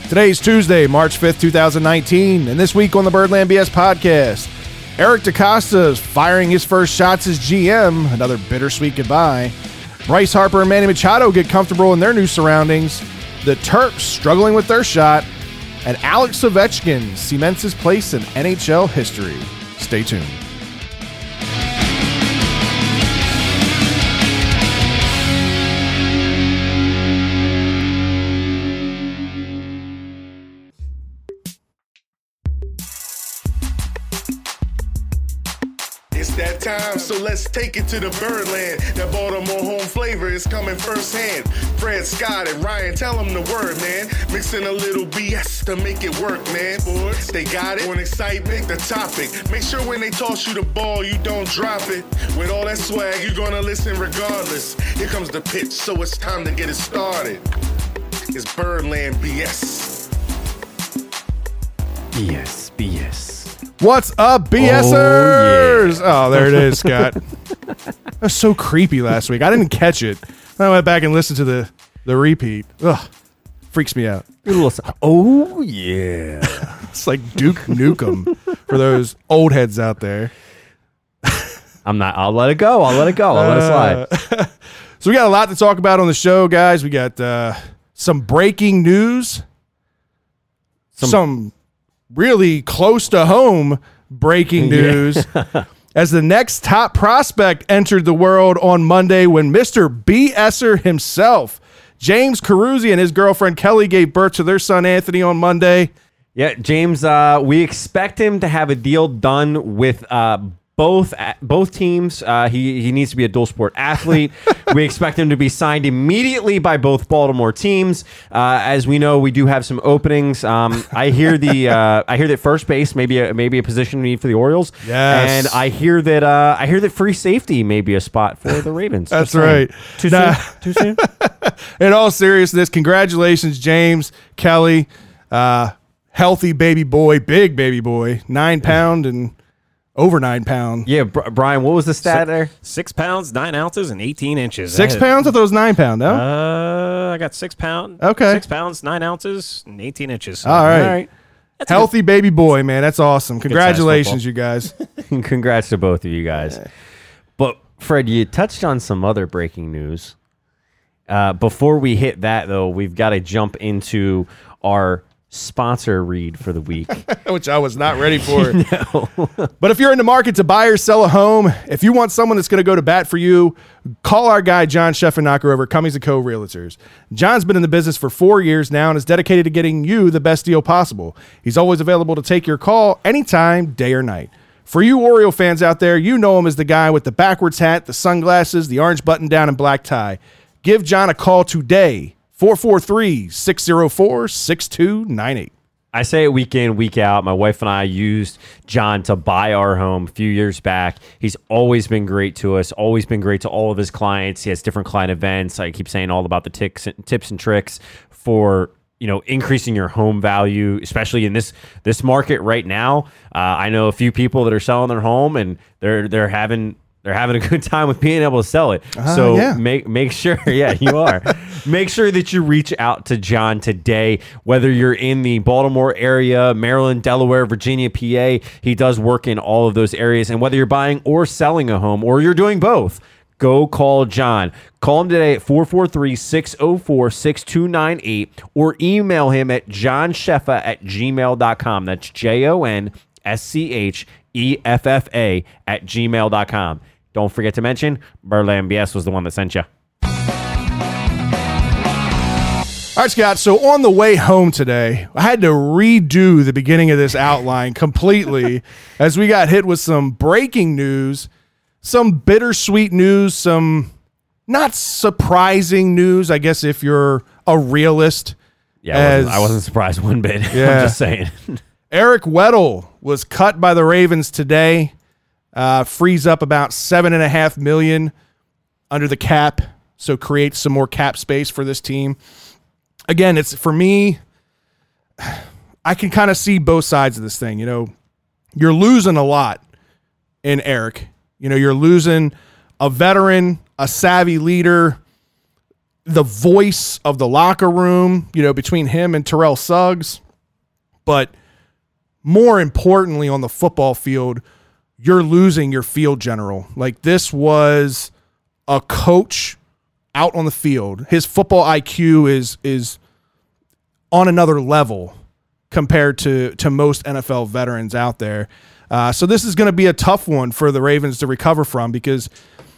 Today's Tuesday, March 5th, 2019, and this week on the Birdland BS podcast, Eric DeCosta is firing his first shots as GM, another bittersweet goodbye. Bryce Harper and Manny Machado get comfortable in their new surroundings. The Terps struggling with their shot, and Alex Ovechkin cements his place in NHL history. Stay tuned. That time, so let's take it to the Birdland. That Baltimore home flavor is coming firsthand. Fred, Scott, and Ryan, tell them the word, man. Mixing a little BS to make it work, man. Boys, they got it. On excitement, the topic. Make sure when they toss you the ball, you don't drop it. With all that swag, you're gonna listen regardless. Here comes the pitch, so it's time to get it started. It's Birdland BS. BS. What's up, BSers? Oh, there it is, Scott. That was so creepy last week. I didn't catch it. I went back and listened to the repeat. Ugh, freaks me out. Oh, yeah. It's like Duke Nukem for those old heads out there. I'll let it go. I'll let it slide. So we got a lot to talk about on the show, guys. We got some breaking news. Some really close to home breaking news as the next top prospect entered the world on Monday when Mr. BSer himself, James Carusi, and his girlfriend Kelly gave birth to their son Anthony on Monday. Yeah, James, we expect him to have a deal done with both teams. He needs to be a dual sport athlete. We expect him to be signed immediately by both Baltimore teams. As we know, we do have some openings. I hear that first base maybe a position we need for the Orioles. Yes. And I hear that free safety may be a spot for the Ravens. That's right. Too soon? In all seriousness, congratulations, James, Kelly, healthy baby boy, big baby boy, 9 pound and over 9 pound. Yeah, Brian, what was the stat there? 6 pounds, 9 ounces, and 18 inches. 6 pounds? I thought it was 9 pound, no? I got 6 pounds. Okay. 6 pounds, 9 ounces, and 18 inches. All right. Healthy baby boy, man. That's awesome. Congratulations, you guys. Congrats to both of you guys. But, Fred, you touched on some other breaking news. Before we hit that, though, we've got to jump into our sponsor read for the week, which I was not ready for. No. But if you're in the market to buy or sell a home, if you want someone that's going to go to bat for you, call our guy John Scheffenacher over at Cummings & Co. Realtors. John's been in the business for 4 years now and is dedicated to getting you the best deal possible. He's always available to take your call anytime, day or night. For you Oriole fans out there, you know him as the guy with the backwards hat, the sunglasses, the orange button down, and black tie. Give John a call today. 443-604-6298. I say it week in, week out. My wife and I used John to buy our home a few years back. He's always been great to us, always been great to all of his clients. He has different client events. I keep saying all about the tips and tricks for increasing your home value, especially in this market right now. I know a few people that are selling their home and they're having a good time with being able to sell it. Make sure, you are. Make sure that you reach out to John today, whether you're in the Baltimore area, Maryland, Delaware, Virginia, PA. He does work in all of those areas. And whether you're buying or selling a home, or you're doing both, go call John. Call him today at 443-604-6298 or email him at johnscheffa@gmail.com. That's JONSCHEFFA@gmail.com. Don't forget to mention Birdland BS was the one that sent you. All right, Scott. So on the way home today, I had to redo the beginning of this outline completely as we got hit with some breaking news, some bittersweet news, some not surprising news, I guess, if you're a realist. Yeah, I wasn't surprised one bit. Yeah. I'm just saying. Eric Weddle was cut by the Ravens today. Frees up about $7.5 million under the cap, so creates some more cap space for this team. Again, it's for me, I can kind of see both sides of this thing. You're losing a lot in Eric. You're losing a veteran, a savvy leader, the voice of the locker room, between him and Terrell Suggs. But more importantly, on the football field, you're losing your field general. Like, this was a coach out on the field. His football IQ is on another level compared to most NFL veterans out there. So this is going to be a tough one for the Ravens to recover from, because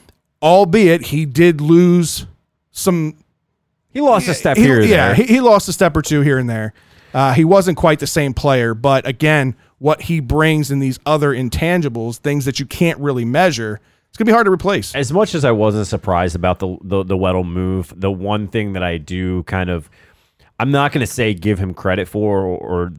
albeit he did lose some. He lost a step here or there. He lost a step or two here and there. He wasn't quite the same player, but again, what he brings in these other intangibles, things that you can't really measure, it's going to be hard to replace. As much as I wasn't surprised about the Weddle move, the one thing that I do kind of, I'm not going to say give him credit for, or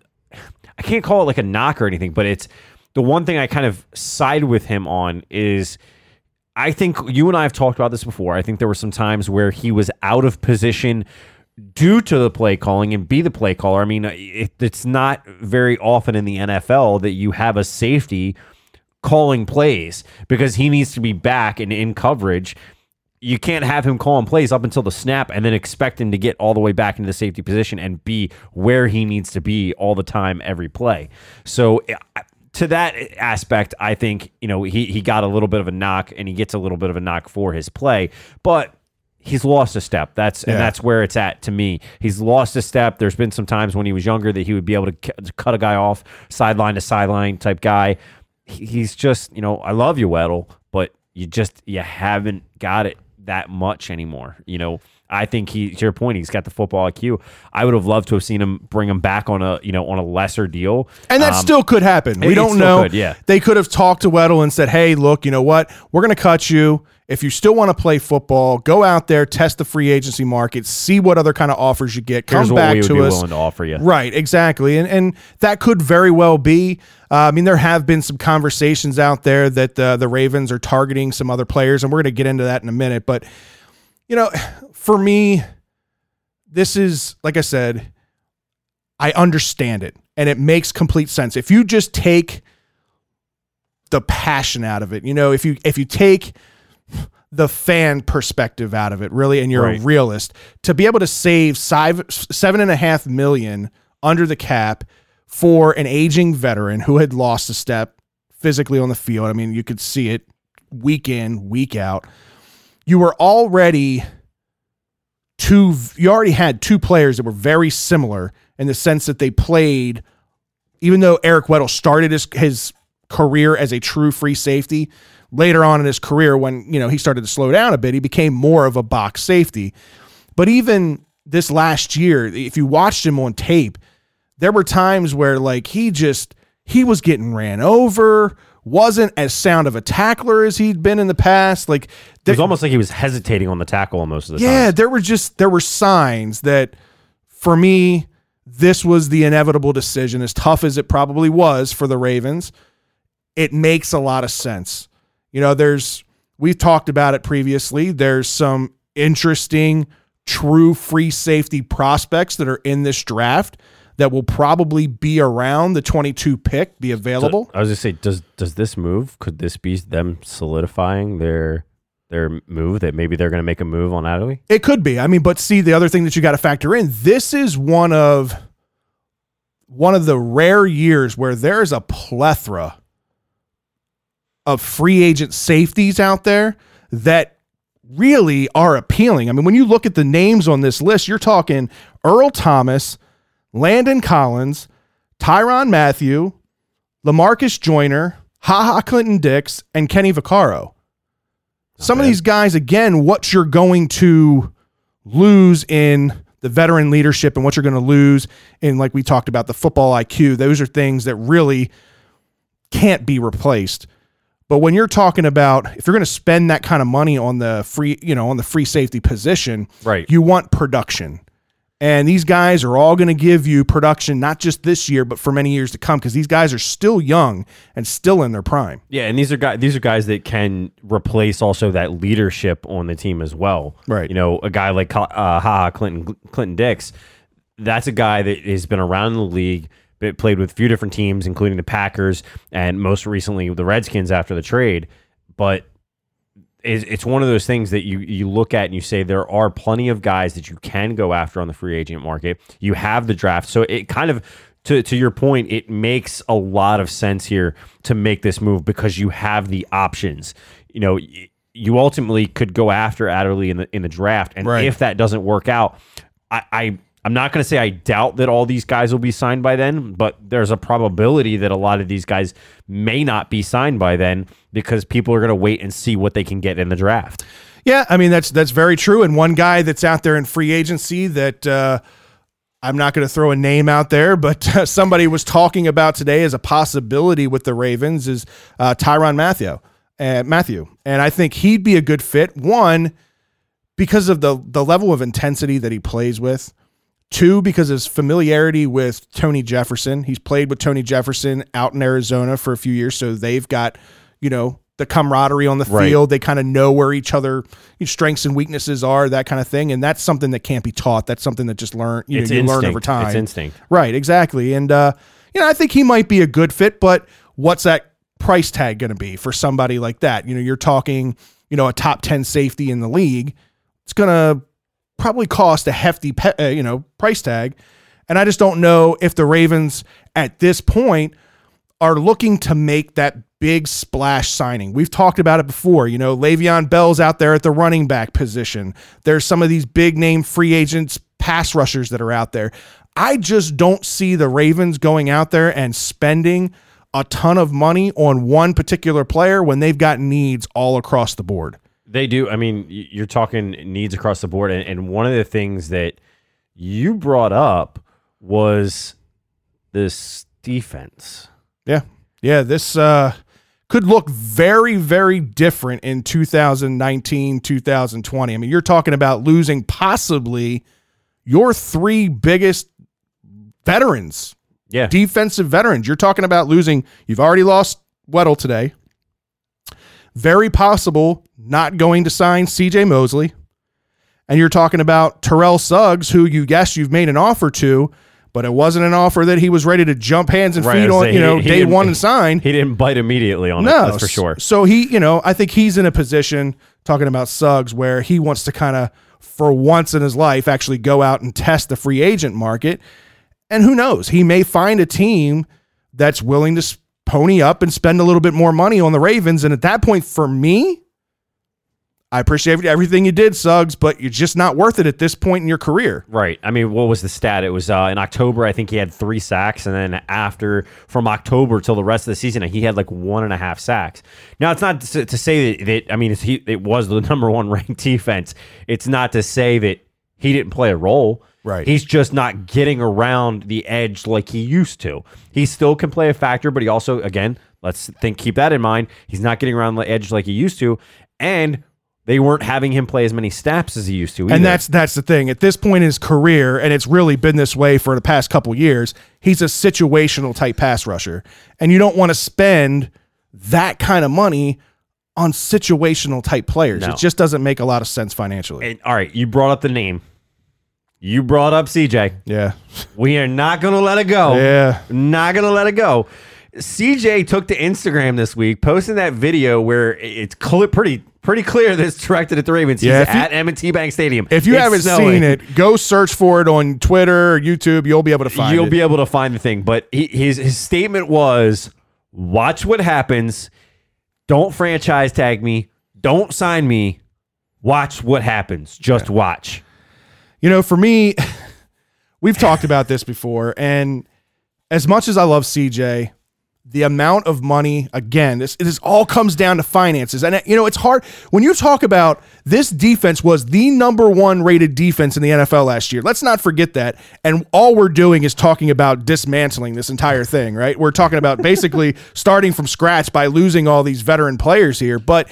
I can't call it like a knock or anything, but it's the one thing I kind of side with him on is, I think you and I have talked about this before. I think there were some times where he was out of position due to the play calling and be the play caller. I mean, it's not very often in the NFL that you have a safety calling plays, because he needs to be back and in coverage. You can't have him calling plays up until the snap and then expect him to get all the way back into the safety position and be where he needs to be all the time, every play. So to that aspect, I think, he got a little bit of a knock, and he gets a little bit of a knock for his play, but he's lost a step. And that's where it's at to me. He's lost a step. There's been some times when he was younger that he would be able to cut a guy off sideline to sideline type guy. He's just, I love you, Weddle, but you haven't got it that much anymore. I think to your point, he's got the football IQ. I would have loved to have seen him bring him back on a lesser deal. And that still could happen. We don't know. They could have talked to Weddle and said, hey, look, you know what? We're going to cut you. If you still want to play football, go out there, test the free agency market, see what other kind of offers you get. Come back to us. Here's what we would be willing to offer you. Right, exactly. And that could very well be. I mean, there have been some conversations out there that the Ravens are targeting some other players, and we're going to get into that in a minute. But, for me, this is, like I said, I understand it, and it makes complete sense. If you just take the passion out of it, if you take the fan perspective out of it, really, and you're a realist, to be able to save $7.5 million under the cap for an aging veteran who had lost a step physically on the field. I mean, you could see it week in, week out. You already had two players that were very similar in the sense that they played, even though Eric Weddle started his career as a true free safety. Later on in his career, when he started to slow down a bit, he became more of a box safety. But even this last year, if you watched him on tape, there were times where he was getting ran over, wasn't as sound of a tackler as he'd been in the past. It was almost like he was hesitating on the tackle most of the time. Yeah, there were signs that, for me, this was the inevitable decision. As tough as it probably was for the Ravens, it makes a lot of sense. We've talked about it previously. There's some interesting, true free safety prospects that are in this draft that will probably be around the 22 pick, be available. So, I was going to say, does this move, could this be them solidifying their move, that maybe they're going to make a move on Adderley? It could be. I mean, but see, the other thing that you got to factor in, this is one of the rare years where there's a plethora of free agent safeties out there that really are appealing. I mean, when you look at the names on this list, you're talking Earl Thomas, Landon Collins, Tyrann Mathieu, LaMarcus Joyner, HaHa Clinton-Dix, and Kenny Vaccaro. Some of these guys, again, what you're going to lose in the veteran leadership and what you're going to lose in, like we talked about, the football IQ, those are things that really can't be replaced. But when you're talking about, if you're going to spend that kind of money on the free safety position, right, you want production. And these guys are all going to give you production, not just this year, but for many years to come, because these guys are still young and still in their prime. Yeah, and these are guys that can replace also that leadership on the team as well. Right. A guy like HaHa Clinton-Dix, that's a guy that has been around in the league, played with a few different teams, including the Packers and most recently the Redskins after the trade. But it's one of those things that you look at and you say there are plenty of guys that you can go after on the free agent market. You have the draft. So it kind of, to your point, it makes a lot of sense here to make this move because you have the options. You know, you ultimately could go after Adderley in the draft. And Right. if that doesn't work out, I'm not going to say I doubt that all these guys will be signed by then, but there's a probability that a lot of these guys may not be signed by then because people are going to wait and see what they can get in the draft. Yeah, I mean, that's very true. And one guy that's out there in free agency that I'm not going to throw a name out there, but somebody was talking about today as a possibility with the Ravens is Tyrann Mathieu. And I think he'd be a good fit. One, because of the level of intensity that he plays with. Two, because of his familiarity with Tony Jefferson. He's played with Tony Jefferson out in Arizona for a few years, so they've got, the camaraderie on the field. They kind of know where each other strengths and weaknesses are, that kind of thing. And that's something that can't be taught. That's something that just you learn over time. It's instinct. Right, exactly. And, I think he might be a good fit, but what's that price tag going to be for somebody like that? You're talking, a top 10 safety in the league. It's going to probably cost a hefty, price tag. And I just don't know if the Ravens at this point are looking to make that big splash signing. We've talked about it before. Le'Veon Bell's out there at the running back position. There's some of these big name free agents, pass rushers that are out there. I just don't see the Ravens going out there and spending a ton of money on one particular player when they've got needs all across the board. They do. I mean, you're talking needs across the board. And one of the things that you brought up was this defense. Yeah. Yeah. This could look very, very different in 2019, 2020. I mean, you're talking about losing possibly your three biggest veterans. Yeah. Defensive veterans. You're talking about losing. You've already lost Weddle today. Very possible not going to sign C.J. Mosley. And you're talking about Terrell Suggs, who you've made an offer to, but it wasn't an offer that he was ready to jump hands and feet on, day one and sign. He didn't bite immediately on it, that's for sure. So I think he's in a position, talking about Suggs, where he wants to kind of, for once in his life, actually go out and test the free agent market. And who knows? He may find a team that's willing to pony up and spend a little bit more money on the Ravens. And at that point, for me, I appreciate everything you did, Suggs, but you're just not worth it at this point in your career. Right. I mean, what was the stat? It was in October, I think he had 3 sacks. And then from October till the rest of the season, he had like 1.5 sacks. Now, it's not to say that I mean, it was the number one ranked defense. It's not to say that he didn't play a role. Right. He's just not getting around the edge like he used to. He still can play a factor, but he also, again, keep that in mind. He's not getting around the edge like he used to. And they weren't having him play as many snaps as he used to either. And that's the thing. At this point in his career, and it's really been this way for the past couple years, he's a situational type pass rusher. And you don't want to spend that kind of money on situational type players. No. It just doesn't make a lot of sense financially. And, all right, you brought up the name. You brought up CJ. Yeah. We are not going to let it go. Yeah. Not going to let it go. CJ took to Instagram this week, posting that video where it's pretty clear that it's directed at the Ravens. He's at M&T Bank Stadium. If you haven't seen it, go search for it on Twitter or YouTube. You'll be able to find it. You'll be able to find the thing. But his statement was, watch what happens. Don't franchise tag me. Don't sign me. Watch what happens. Just watch. For me, we've talked about this before, and as much as I love CJ, the amount of money, again, this all comes down to finances. And, it's hard. When you talk about this defense was the number 1 rated defense in the NFL last year, let's not forget that. And all we're doing is talking about dismantling this entire thing, right? We're talking about basically starting from scratch by losing all these veteran players here. But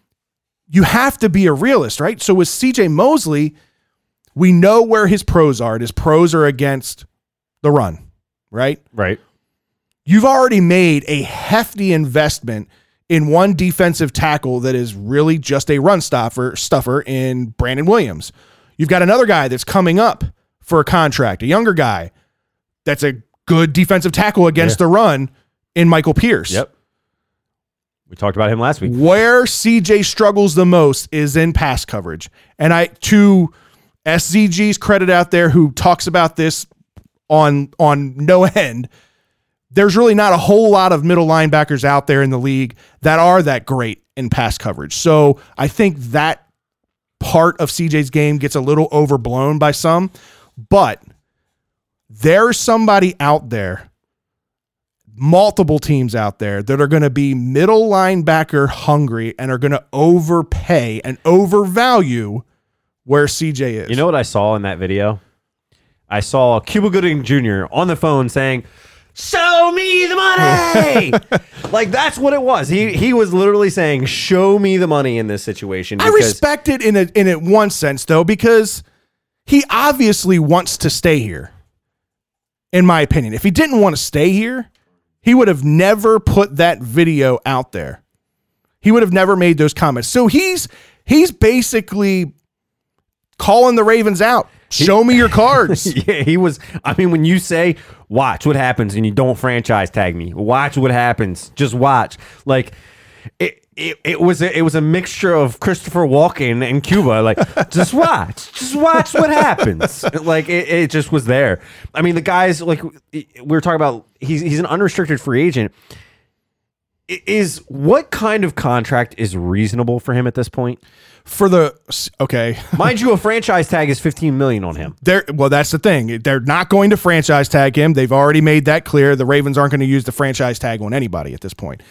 you have to be a realist, right? So with CJ Mosley, we know where his pros are. His pros are against the run, right? Right. You've already made a hefty investment in one defensive tackle that is really just a run stuffer in Brandon Williams. You've got another guy that's coming up for a contract, a younger guy that's a good defensive tackle against the run in Michael Pierce. Yep. We talked about him last week. Where CJ struggles the most is in pass coverage. And to SZG's credit out there, who talks about this on no end, there's really not a whole lot of middle linebackers out there in the league that are that great in pass coverage. So I think that part of CJ's game gets a little overblown by some, but there's somebody out there, multiple teams out there that are going to be middle linebacker hungry and are going to overpay and overvalue where CJ is. You know what I saw in that video? I saw Cuba Gooding Jr. on the phone saying, "Show me the money." Like, that's what it was. He was literally saying, "Show me the money in this situation." I respect it in one sense, though, because he obviously wants to stay here, in my opinion. If he didn't want to stay here, he would have never put that video out there. He would have never made those comments. So he's basically calling the Ravens out. Show me your cards. Yeah, he was. I mean, when you say, "Watch what happens," and you don't franchise tag me, watch what happens. Just watch. Like, it was a mixture of Christopher Walken and Cuba. Like, just watch what happens. Like, it just was there. I mean, the guys, like we were talking about, he's an unrestricted free agent. What kind of contract is reasonable for him at this point? Mind you, a franchise tag is $15 million on him. Well, that's the thing. They're not going to franchise tag him. They've already made that clear. The Ravens aren't going to use the franchise tag on anybody at this point.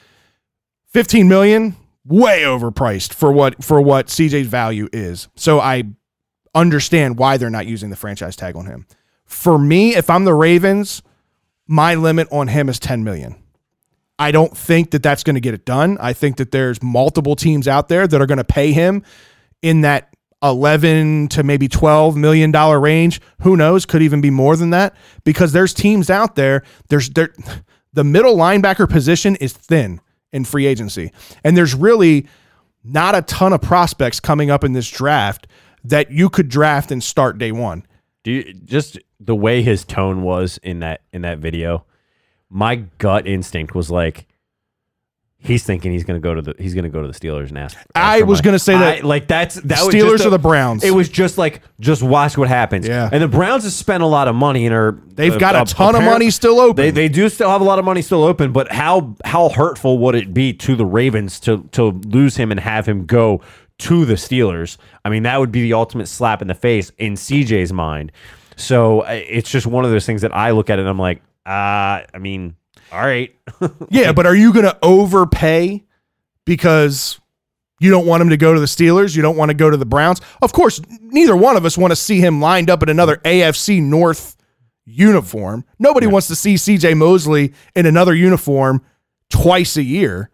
$15 million, way overpriced for what CJ's value is. So I understand why they're not using the franchise tag on him. For me, if I'm the Ravens, my limit on him is $10 million. I don't think that that's going to get it done. I think that there's multiple teams out there that are going to pay him in that 11 to maybe $12 million range. Who knows? Could even be more than that, because there's teams out there. The middle linebacker position is thin in free agency, and there's really not a ton of prospects coming up in this draft that you could draft and start day one. Just the way his tone was in that video, my gut instinct was like, he's thinking he's going to go to the Steelers and ask. I was going to say that. Steelers or the Browns. It was just like, just watch what happens. Yeah. And the Browns have spent a lot of money and they've got a ton of money still open. They do still have a lot of money still open, but how hurtful would it be to the Ravens to lose him and have him go to the Steelers? I mean, that would be the ultimate slap in the face in CJ's mind. So it's just one of those things that I look at it and I'm like, I mean, all right. Yeah, but are you going to overpay because you don't want him to go to the Steelers? You don't want to go to the Browns? Of course, neither one of us want to see him lined up in another AFC North uniform. Nobody wants to see CJ Mosley in another uniform twice a year.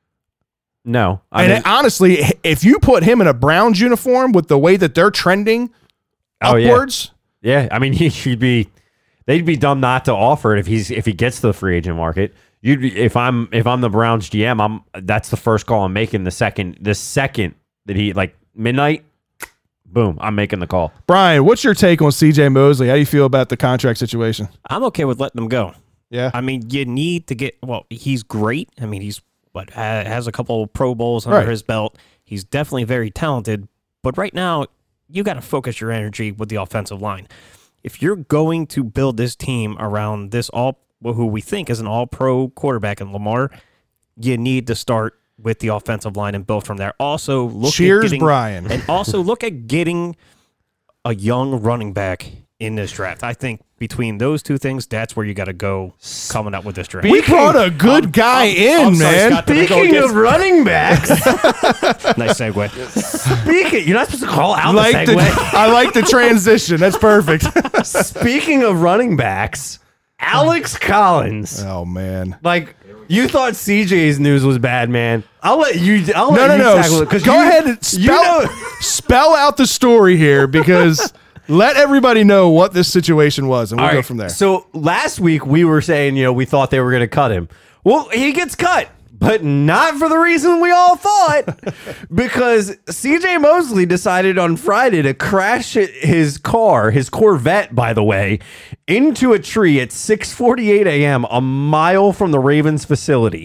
No. Honestly, if you put him in a Browns uniform with the way that they're trending upwards. Yeah, I mean, they'd be dumb not to offer it if he gets to the free agent market. If I'm the Browns GM, that's the first call I'm making. The second that he, like, midnight, boom, I'm making the call. Brian, what's your take on CJ Mosley? How do you feel about the contract situation? I'm okay with letting him go. Yeah. I mean, you need to he's great. I mean, he's has a couple of Pro Bowls under his belt. He's definitely very talented. But right now, you got to focus your energy with the offensive line. If you're going to build this team around this who we think is an all-pro quarterback in Lamar, you need to start with the offensive line and build from there. Also, Brian. And also look at getting a young running back in this draft. I think between those two things, that's where you got to go coming up with this draft. We brought a good guy in, man. Speaking of running backs. Nice segue. You're not supposed to call out the segue. I like the transition. That's perfect. Speaking of running backs, Alex Collins. Oh, man. Like, you thought CJ's news was bad, man. I'll let you tackle it. Go ahead and spell out the story here, because let everybody know what this situation was, and we'll go from there. So last week we were saying, we thought they were going to cut him. Well, he gets cut, but not for the reason we all thought, because CJ Mosley decided on Friday to crash his car, his Corvette, by the way, into a tree at 6:48 a.m., a mile from the Ravens facility.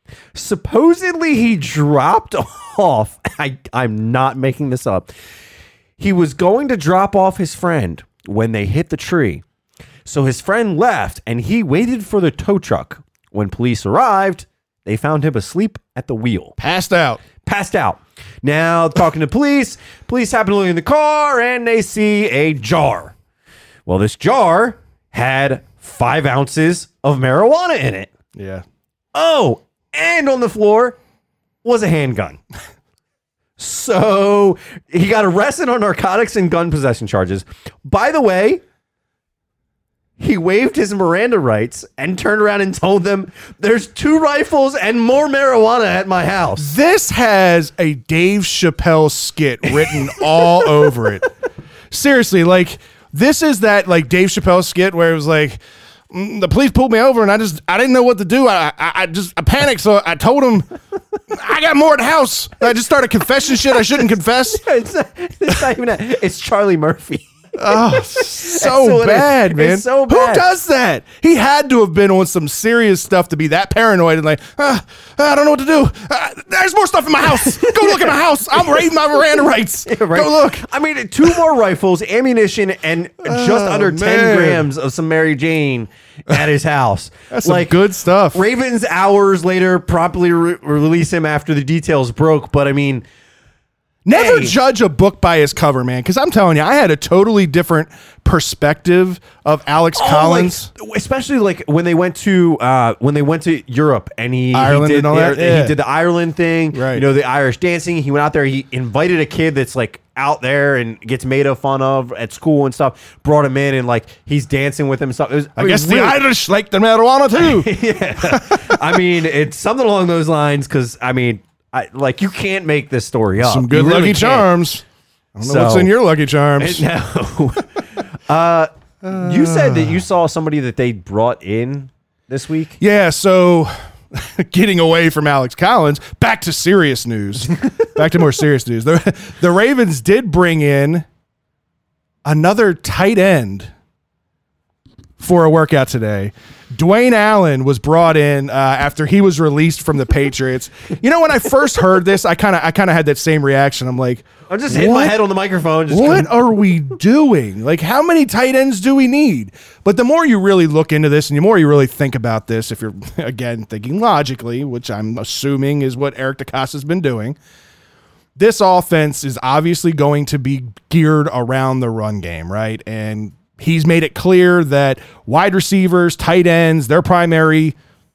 Supposedly he dropped off. I'm not making this up. He was going to drop off his friend when they hit the tree. So his friend left and he waited for the tow truck. When police arrived, they found him asleep at the wheel. Passed out. Now, talking to police happen to look in the car and they see a jar. Well, this jar had 5 ounces of marijuana in it. Yeah. Oh, and on the floor was a handgun. So he got arrested on narcotics and gun possession charges. By the way, he waived his Miranda rights and turned around and told them, there's 2 rifles and more marijuana at my house. This has a Dave Chappelle skit written all over it. Seriously, like, this is that, like, Dave Chappelle skit where it was like, the police pulled me over and I didn't know what to do. I panicked, so I told them I got more at the house. I just started confessing shit I shouldn't confess. It's not even that. It's Charlie Murphy. Oh, so bad, man. It's so bad. Who does that? He had to have been on some serious stuff to be that paranoid and like, I don't know what to do. There's more stuff in my house. Go look at my house. I'm raiding my Miranda rights. Yeah, right. Go look. I mean, 2 more rifles, ammunition, and just under 10 grams of some Mary Jane at his house. That's like some good stuff. Ravens hours later promptly release him after the details broke. But I mean, never judge a book by its cover, man. Because I'm telling you, I had a totally different perspective of Alex Collins, like, especially like when they went to Europe and Ireland and all that. Yeah. He did the Ireland thing, right? You know, the Irish dancing. He went out there. He invited a kid that's like out there and gets made fun of at school and stuff. Brought him in and like he's dancing with him and stuff. I guess the Irish like the marijuana too. Yeah, I mean, it's something along those lines. Because I mean, like you can't make this story up. Some good really Lucky Charms. I don't know what's in your Lucky Charms. No. You said that you saw somebody that they brought in this week. Yeah, so getting away from Alex Collins, back to serious news. Back to more serious news. The Ravens did bring in another tight end for a workout today. Dwayne Allen was brought in after he was released from the Patriots. You know, when I first heard this, I kind of had that same reaction. I'm like, I'm just hitting my head on the microphone. What are we doing? Like, how many tight ends do we need? But the more you really look into this and the more you really think about this, if you're, again, thinking logically, which I'm assuming is what Eric DeCosta's been doing, this offense is obviously going to be geared around the run game, right? And he's made it clear that wide receivers, tight ends, their primary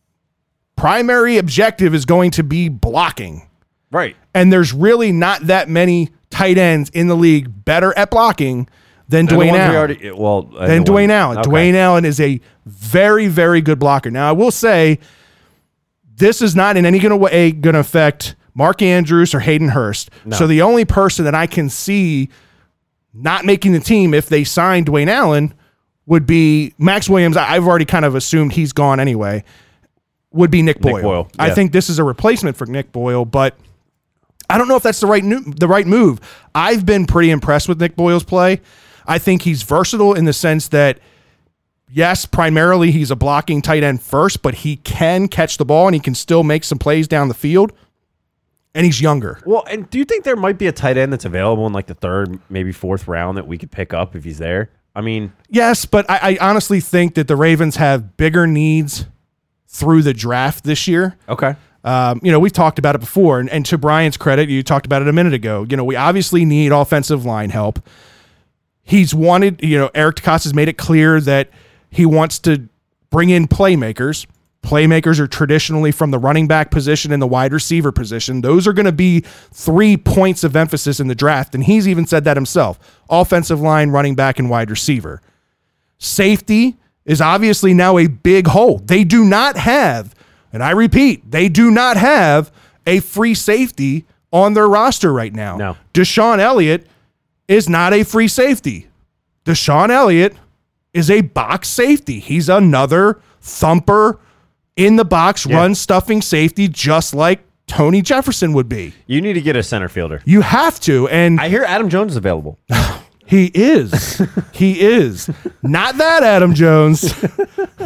objective is going to be blocking. Right. And there's really not that many tight ends in the league better at blocking than Dwayne Allen. Dwayne Allen. Okay. Dwayne Allen is a very, very good blocker. Now, I will say this is not in any way going to affect Mark Andrews or Hayden Hurst. No. So the only person that I can see not making the team if they sign Dwayne Allen would be Max Williams. I've already kind of assumed he's gone anyway. Would be Nick Boyle. Yeah. I think this is a replacement for Nick Boyle, but I don't know if that's the right move. I've been pretty impressed with Nick Boyle's play. I think he's versatile in the sense that, yes, primarily he's a blocking tight end first, but he can catch the ball and he can still make some plays down the field. And he's younger. Well, and do you think there might be a tight end that's available in like the 3rd, maybe 4th round that we could pick up if he's there? I mean, yes, but I honestly think that the Ravens have bigger needs through the draft this year. Okay. We've talked about it before, and to Brian's credit, you talked about it a minute ago. You know, we obviously need offensive line help. He's wanted, Eric DeCosta has made it clear that he wants to bring in playmakers. Playmakers are traditionally from the running back position and the wide receiver position. Those are going to be 3 points of emphasis in the draft, and he's even said that himself. Offensive line, running back, and wide receiver. Safety is obviously now a big hole. They do not have, and I repeat, they do not have a free safety on their roster right now. No. Deshaun Elliott is not a free safety. Deshaun Elliott is a box safety. He's another thumper in the box, run stuffing safety, just like Tony Jefferson would be. You need to get a center fielder. You have to. And I hear Adam Jones is available. He is. He is. Not that Adam Jones.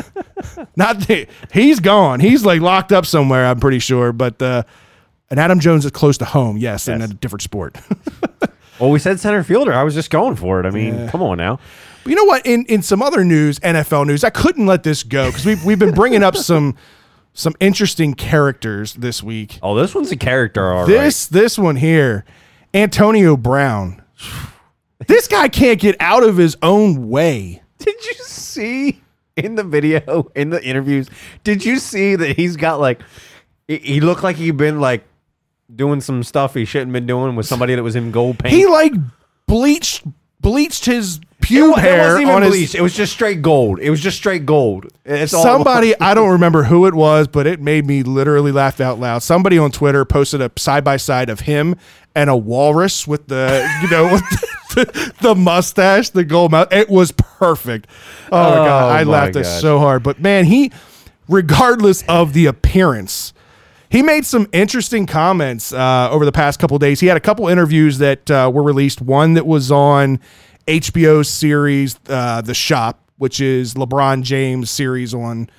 He's gone. He's like locked up somewhere, I'm pretty sure. But and Adam Jones is close to home, yes. In a different sport. Well, we said center fielder. I was just going for it. I mean, come on now. But you know what? In some other news, NFL news, I couldn't let this go because we've been bringing up some interesting characters this week. Oh, this one's a character, all right. This one here, Antonio Brown. This guy can't get out of his own way. Did you see in the video, in the interviews, did you see that he's got like, he looked like he'd been like doing some stuff he shouldn't been doing with somebody that was in gold paint? He like bleached his pube hair. It wasn't even on bleached. It was just straight gold. It was just straight gold. It's somebody, I don't remember who it was, but it made me literally laugh out loud. Somebody on Twitter posted a side-by-side of him and a walrus with the, with the mustache, the gold mouth. It was perfect. Oh my God. I laughed so hard. But man, regardless of the appearance, he made some interesting comments over the past couple of days. He had a couple interviews that were released. One that was on HBO's series, The Shop, which is LeBron James' series on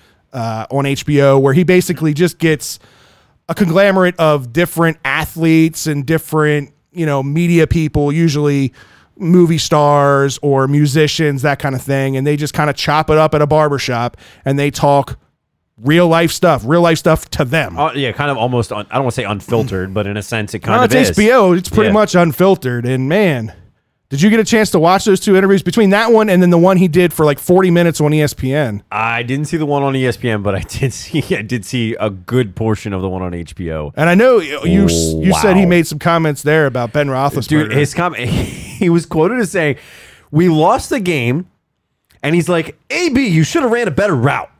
HBO, where he basically just gets a conglomerate of different athletes and different, media people, usually movie stars or musicians, that kind of thing. And they just kind of chop it up at a barbershop and they talk real life stuff to them. Yeah, kind of almost, I don't want to say unfiltered, but in a sense it kind of is. It's HBO. It's pretty much unfiltered. And man, did you get a chance to watch those two interviews between that one and then the one he did for like 40 minutes on ESPN? I didn't see the one on ESPN, but I did see a good portion of the one on HBO. And I know you said he made some comments there about Ben Roethlisberger. Dude, his comment, he was quoted as saying, "We lost the game," and he's like, "AB, you should have ran a better route."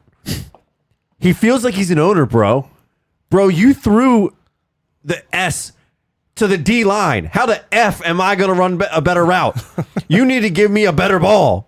He feels like he's an owner, bro. Bro, you threw the S to the D line. How the F am I going to run a better route? You need to give me a better ball.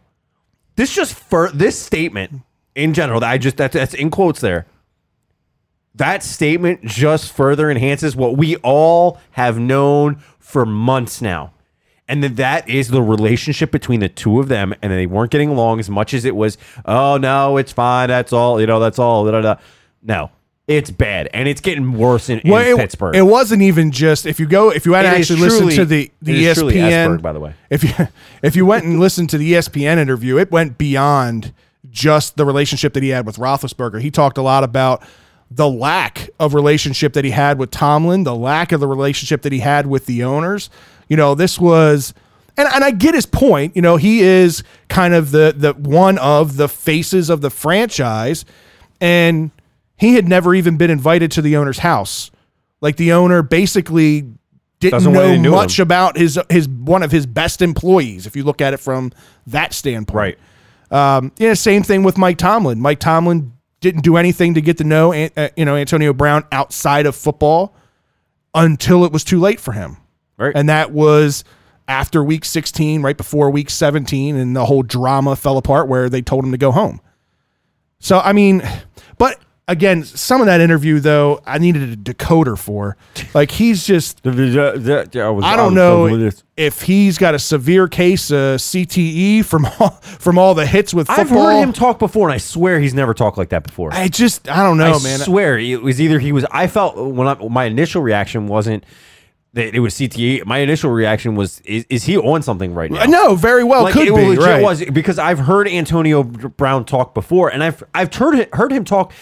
This statement in general, that's in quotes there. That statement just further enhances what we all have known for months now. And that is the relationship between the two of them, and they weren't getting along as much as it was, oh, no, it's fine, that's all, that's all. Da, da, da. No, it's bad, and it's getting worse in Pittsburgh. It wasn't even just, if you had actually listened to the ESPN, by the way. If you went and listened to the ESPN interview, it went beyond just the relationship that he had with Roethlisberger. He talked a lot about the lack of relationship that he had with Tomlin, the lack of the relationship that he had with the owners. This was, and I get his point. He is kind of the one of the faces of the franchise, and he had never even been invited to the owner's house. Like the owner basically didn't know much about his one of his best employees, if you look at it from that standpoint. Right. Same thing with Mike Tomlin. Mike Tomlin didn't do anything to get to know Antonio Brown outside of football until it was too late for him. Right. And that was after week 16, right before week 17, and the whole drama fell apart where they told him to go home. So, I mean, but again, some of that interview, though, I needed a decoder for. Like, he's just, I don't know if he's got a severe case of CTE from all the hits with football. I've heard him talk before, and I swear he's never talked like that before. I don't know, man. I swear, it was either I felt, my initial reaction wasn't that it was CTE. My initial reaction was, is he on something right now? No, very well could be. Legit right. was, because I've heard Antonio Brown talk before, and I've heard him talk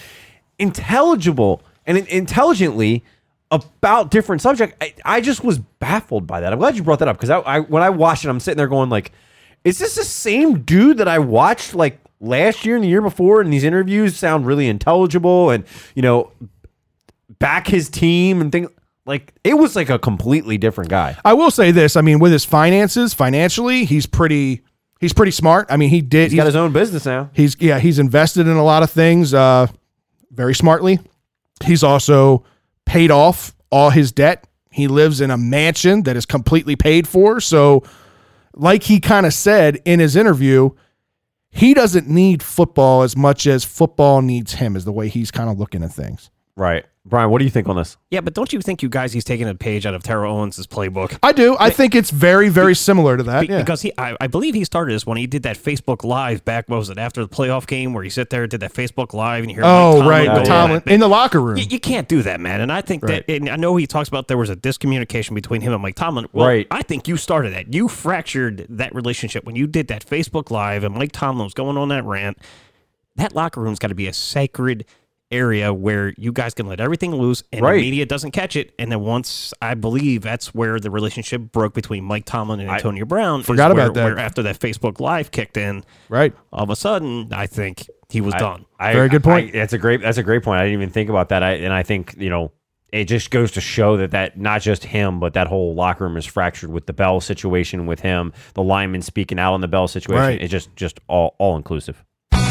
intelligently about different subjects. I just was baffled by that. I'm glad you brought that up, because when I watched it, I'm sitting there going like, is this the same dude that I watched like last year and the year before? And these interviews sound really intelligible, and back his team and things. Like, it was like a completely different guy. I will say this. I mean, with his financially, he's pretty smart. I mean, he's got his own business now. He's invested in a lot of things very smartly. He's also paid off all his debt. He lives in a mansion that is completely paid for. So, like he kind of said in his interview, he doesn't need football as much as football needs him, is the way he's kind of looking at things. Right. Brian, what do you think on this? Yeah, but don't you think he's taking a page out of Terrell Owens' playbook? I do. I think it's very, very similar to that. Because I believe he started this when he did that Facebook Live back, what was it, after the playoff game where he sit there and did that Facebook Live and you hear Mike Tomlin Tomlin in the locker room. You can't do that, man. And I think that, and I know he talks about there was a discommunication between him and Mike Tomlin. Well, right. I think you started that. You fractured that relationship when you did that Facebook Live and Mike Tomlin was going on that rant. That locker room's got to be a sacred area where you guys can let everything loose and the media doesn't catch it. And then once, I believe that's where the relationship broke between Mike Tomlin and Antonio Brown. Forgot about that. Where after that Facebook Live kicked in, right, all of a sudden, I think he was done. Very good point. That's a great point. I didn't even think about that. I think, it just goes to show that not just him, but that whole locker room is fractured with the Bell situation with him, the lineman speaking out on the Bell situation. Right. It's just all inclusive.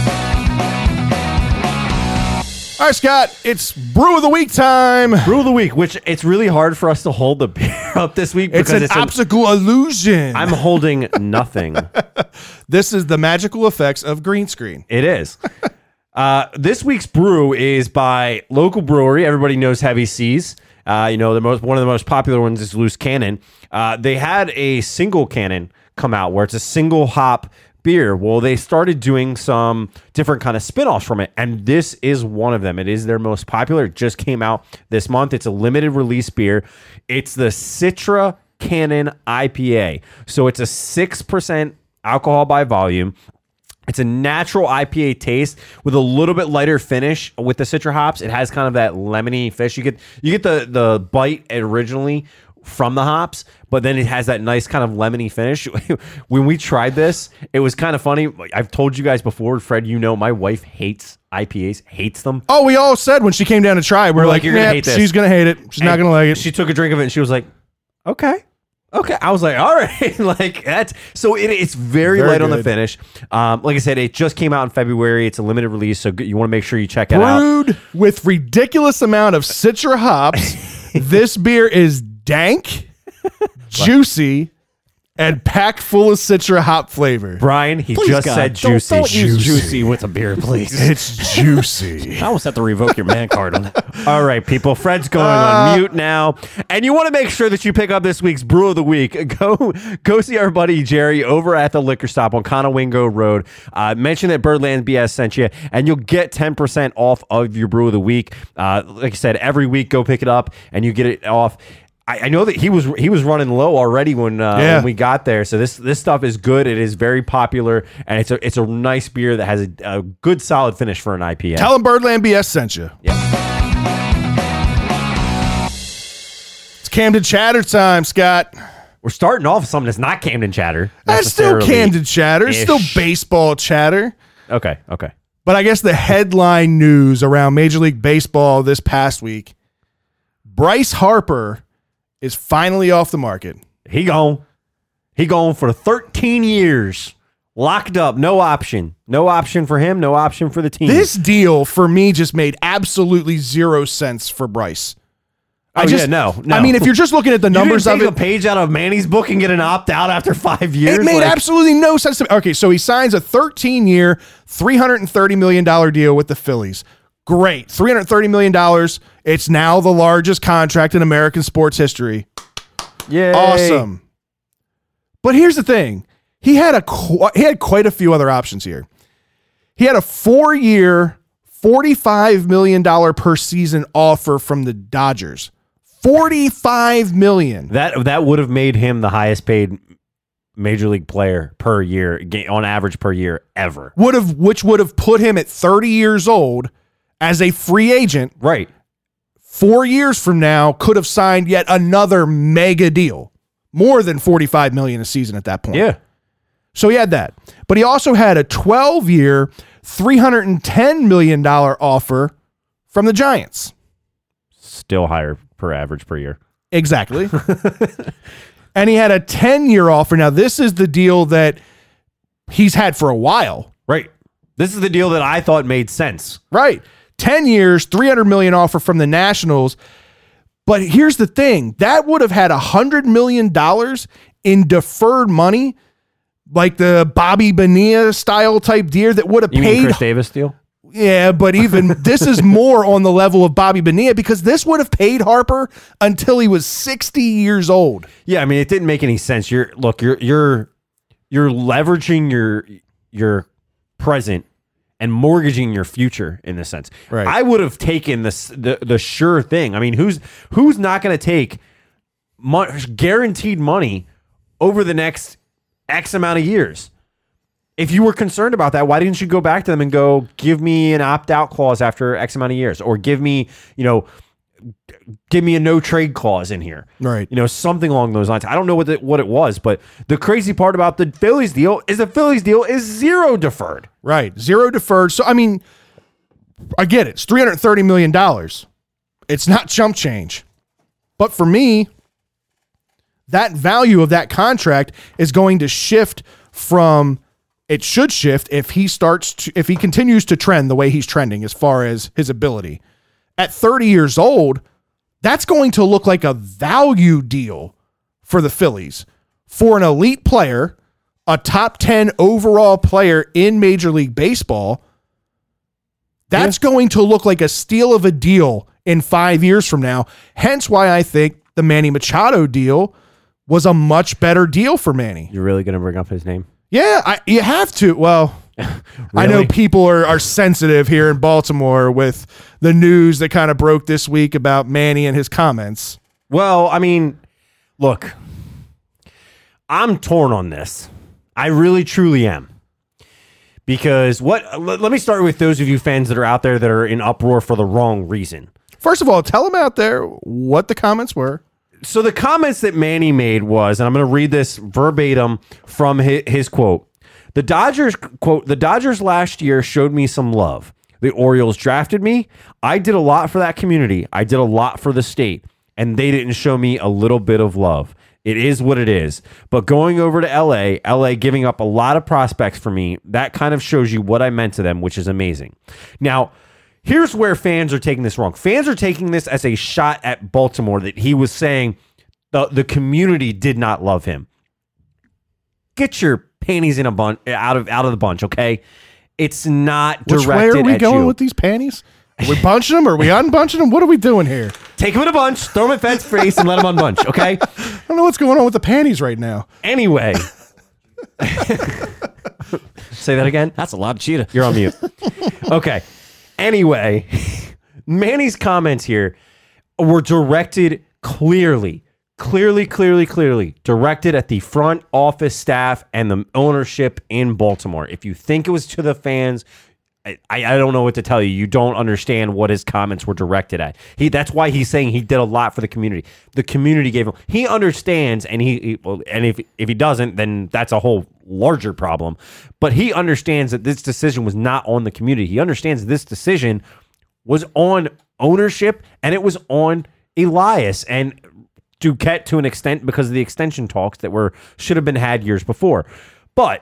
All right, Scott, it's Brew of the Week time. Brew of the Week, which it's really hard for us to hold the beer up this week. It's because an optical illusion. I'm holding nothing. This is the magical effects of green screen. It is. This week's brew is by local brewery. Everybody knows Heavy Seas. One of the most popular ones is Loose Cannon. They had a single cannon come out where it's a single hop beer. Well, they started doing some different kind of spinoffs from it, and this is one of them. It is their most popular. It just came out this month. It's a limited release beer. It's the Citra Cannon IPA. So it's a 6% alcohol by volume. It's a natural IPA taste with a little bit lighter finish with the Citra hops. It has kind of that lemony fish. You get the bite originally from the hops, but then it has that nice kind of lemony finish. When we tried this, it was kind of funny. I've told you guys before, Fred, my wife hates IPAs, hates them. Oh, we all said when she came down to try, we're like, you're gonna hate this. She's going to hate it. She's not going to like it. She took a drink of it and she was like, okay. I was like, all right. Like that's so it's very light on the finish. Like I said, it just came out in February. It's a limited release, so you want to make sure you check it out. Brewed with ridiculous amount of Citra hops, this beer is dank, juicy, and packed full of Citra hop flavor. Brian, he Please, just God, said juicy. Don't use juicy with a beer, please. It's juicy. I almost have to revoke your man card on that. All right, people. Fred's going on mute now. And you want to make sure that you pick up this week's Brew of the Week. Go see our buddy Jerry over at the liquor stop on Conowingo Road. Mention that Birdland BS sent you, and you'll get 10% off of your Brew of the Week. Like I said, every week, go pick it up, and you get it off. I know that he was running low already when we got there. So this stuff is good. It is very popular, and it's a nice beer that has a good solid finish for an IPA. Tell him Birdland BS sent you. Yeah. It's Camden Chatter time, Scott. We're starting off with something that's not Camden Chatter. That's still Camden Chatter. It's still baseball chatter. Okay. But I guess the headline news around Major League Baseball this past week, Bryce Harper is finally off the market. He gone for 13 years. Locked up. No option. No option for him. No option for the team. This deal for me just made absolutely zero sense for Bryce. No. I mean, if you're just looking at the numbers you of take it, a page out of Manny's book and get an opt-out after 5 years. It made absolutely no sense to me. Okay, so he signs a 13-year, $330 million deal with the Phillies. Great. $330 million. It's now the largest contract in American sports history. Yay. Awesome. But here's the thing. He had quite a few other options here. He had a 4-year, $45 million per season offer from the Dodgers. $45 million. That would have made him the highest paid major league player per year, on average per year ever. Which would have put him at 30 years old as a free agent. Right. 4 years from now, could have signed yet another mega deal. More than $45 million a season at that point. Yeah. So he had that. But he also had a 12-year, $310 million offer from the Giants. Still higher per average per year. Exactly. And he had a 10-year offer. Now, this is the deal that he's had for a while. Right. This is the deal that I thought made sense. Right. 10 years, $300 million offer from the Nationals. But here's the thing. That would have had $100 million in deferred money, like the Bobby Bonilla style type deal that would have You paid. mean Chris Davis deal? Yeah, but even this is more on the level of Bobby Bonilla because this would have paid Harper until he was 60 years old. Yeah, I mean, it didn't make any sense. You're leveraging your present and mortgaging your future in this sense. Right. I would have taken the sure thing. I mean, who's not going to take guaranteed money over the next X amount of years? If you were concerned about that, why didn't you go back to them and go, give me an opt-out clause after X amount of years, or give me a no trade clause in here, right? Something along those lines. I don't know what it was, but the crazy part about the Phillies deal is zero deferred. Right, zero deferred. So I mean, I get it. It's $330 million. It's not chump change, but for me, that value of that contract is going to shift from. It should shift if he continues to trend the way he's trending as far as his ability. At 30 years old, that's going to look like a value deal for the Phillies. For an elite player, a top 10 overall player in Major League Baseball, that's going to look like a steal of a deal in 5 years from now. Hence why I think the Manny Machado deal was a much better deal for Manny. You're really going to bring up his name? Yeah, you have to. Well, really? I know people are sensitive here in Baltimore with the news that kind of broke this week about Manny and his comments. Well, I mean, look, I'm torn on this. I really, truly am. Because let me start with those of you fans that are out there that are in uproar for the wrong reason. First of all, tell them out there what the comments were. So the comments that Manny made was, and I'm going to read this verbatim from his quote. The Dodgers last year showed me some love. The Orioles drafted me. I did a lot for that community. I did a lot for the state, and they didn't show me a little bit of love. It is what it is. But going over to LA giving up a lot of prospects for me, that kind of shows you what I meant to them, which is amazing. Now, here's where fans are taking this wrong. Fans are taking this as a shot at Baltimore, that he was saying the community did not love him. Get your panties in a bunch out of the bunch, okay? It's not directed at you. Which way are we going with these panties? Are we bunching them? Are we unbunching them? What are we doing here? Take them in a bunch, throw them at Fed's face, and let them unbunch, okay? I don't know what's going on with the panties right now. Anyway. Say that again? That's a lot of cheetah. You're on mute. Okay. Anyway, Manny's comments here were directed clearly directed at the front office staff and the ownership in Baltimore. If you think it was to the fans, I don't know what to tell you. You don't understand what his comments were directed at. That's why he's saying he did a lot for the community. The community gave him. He understands, and if he doesn't, then that's a whole larger problem. But he understands that this decision was not on the community. He understands this decision was on ownership, and it was on Elias and Duquette to an extent because of the extension talks that should have been had years before. But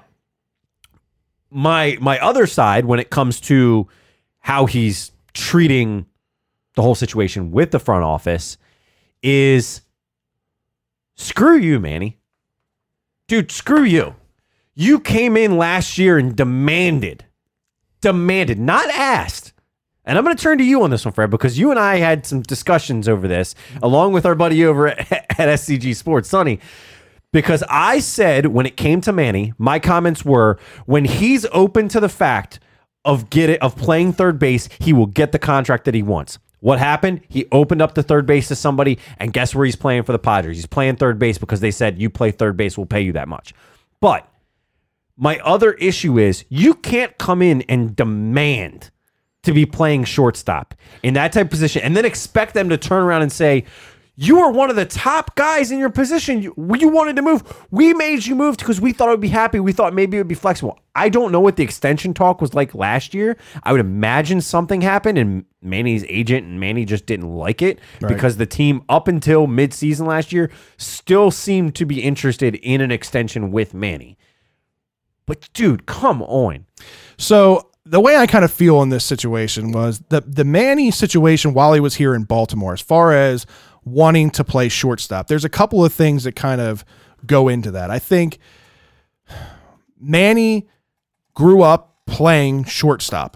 my other side, when it comes to how he's treating the whole situation with the front office, is screw you, Manny. Dude, screw you. You came in last year and demanded, not asked. And I'm going to turn to you on this one, Fred, because you and I had some discussions over this, along with our buddy over at SCG Sports, Sonny. Because I said when it came to Manny, my comments were, when he's open to the fact of playing third base, he will get the contract that he wants. What happened? He opened up the third base to somebody, and guess where he's playing for the Padres? He's playing third base because they said, you play third base, we'll pay you that much. But my other issue is you can't come in and demand to be playing shortstop in that type of position and then expect them to turn around and say, you are one of the top guys in your position. You wanted to move. We made you move because we thought it would be happy. We thought maybe it would be flexible. I don't know what the extension talk was like last year. I would imagine something happened and Manny's agent and Manny just didn't like it because the team up until midseason last year still seemed to be interested in an extension with Manny. But dude, come on. So the way I kind of feel in this situation was the Manny situation while he was here in Baltimore, as far as wanting to play shortstop, there's a couple of things that kind of go into that. I think Manny grew up playing shortstop.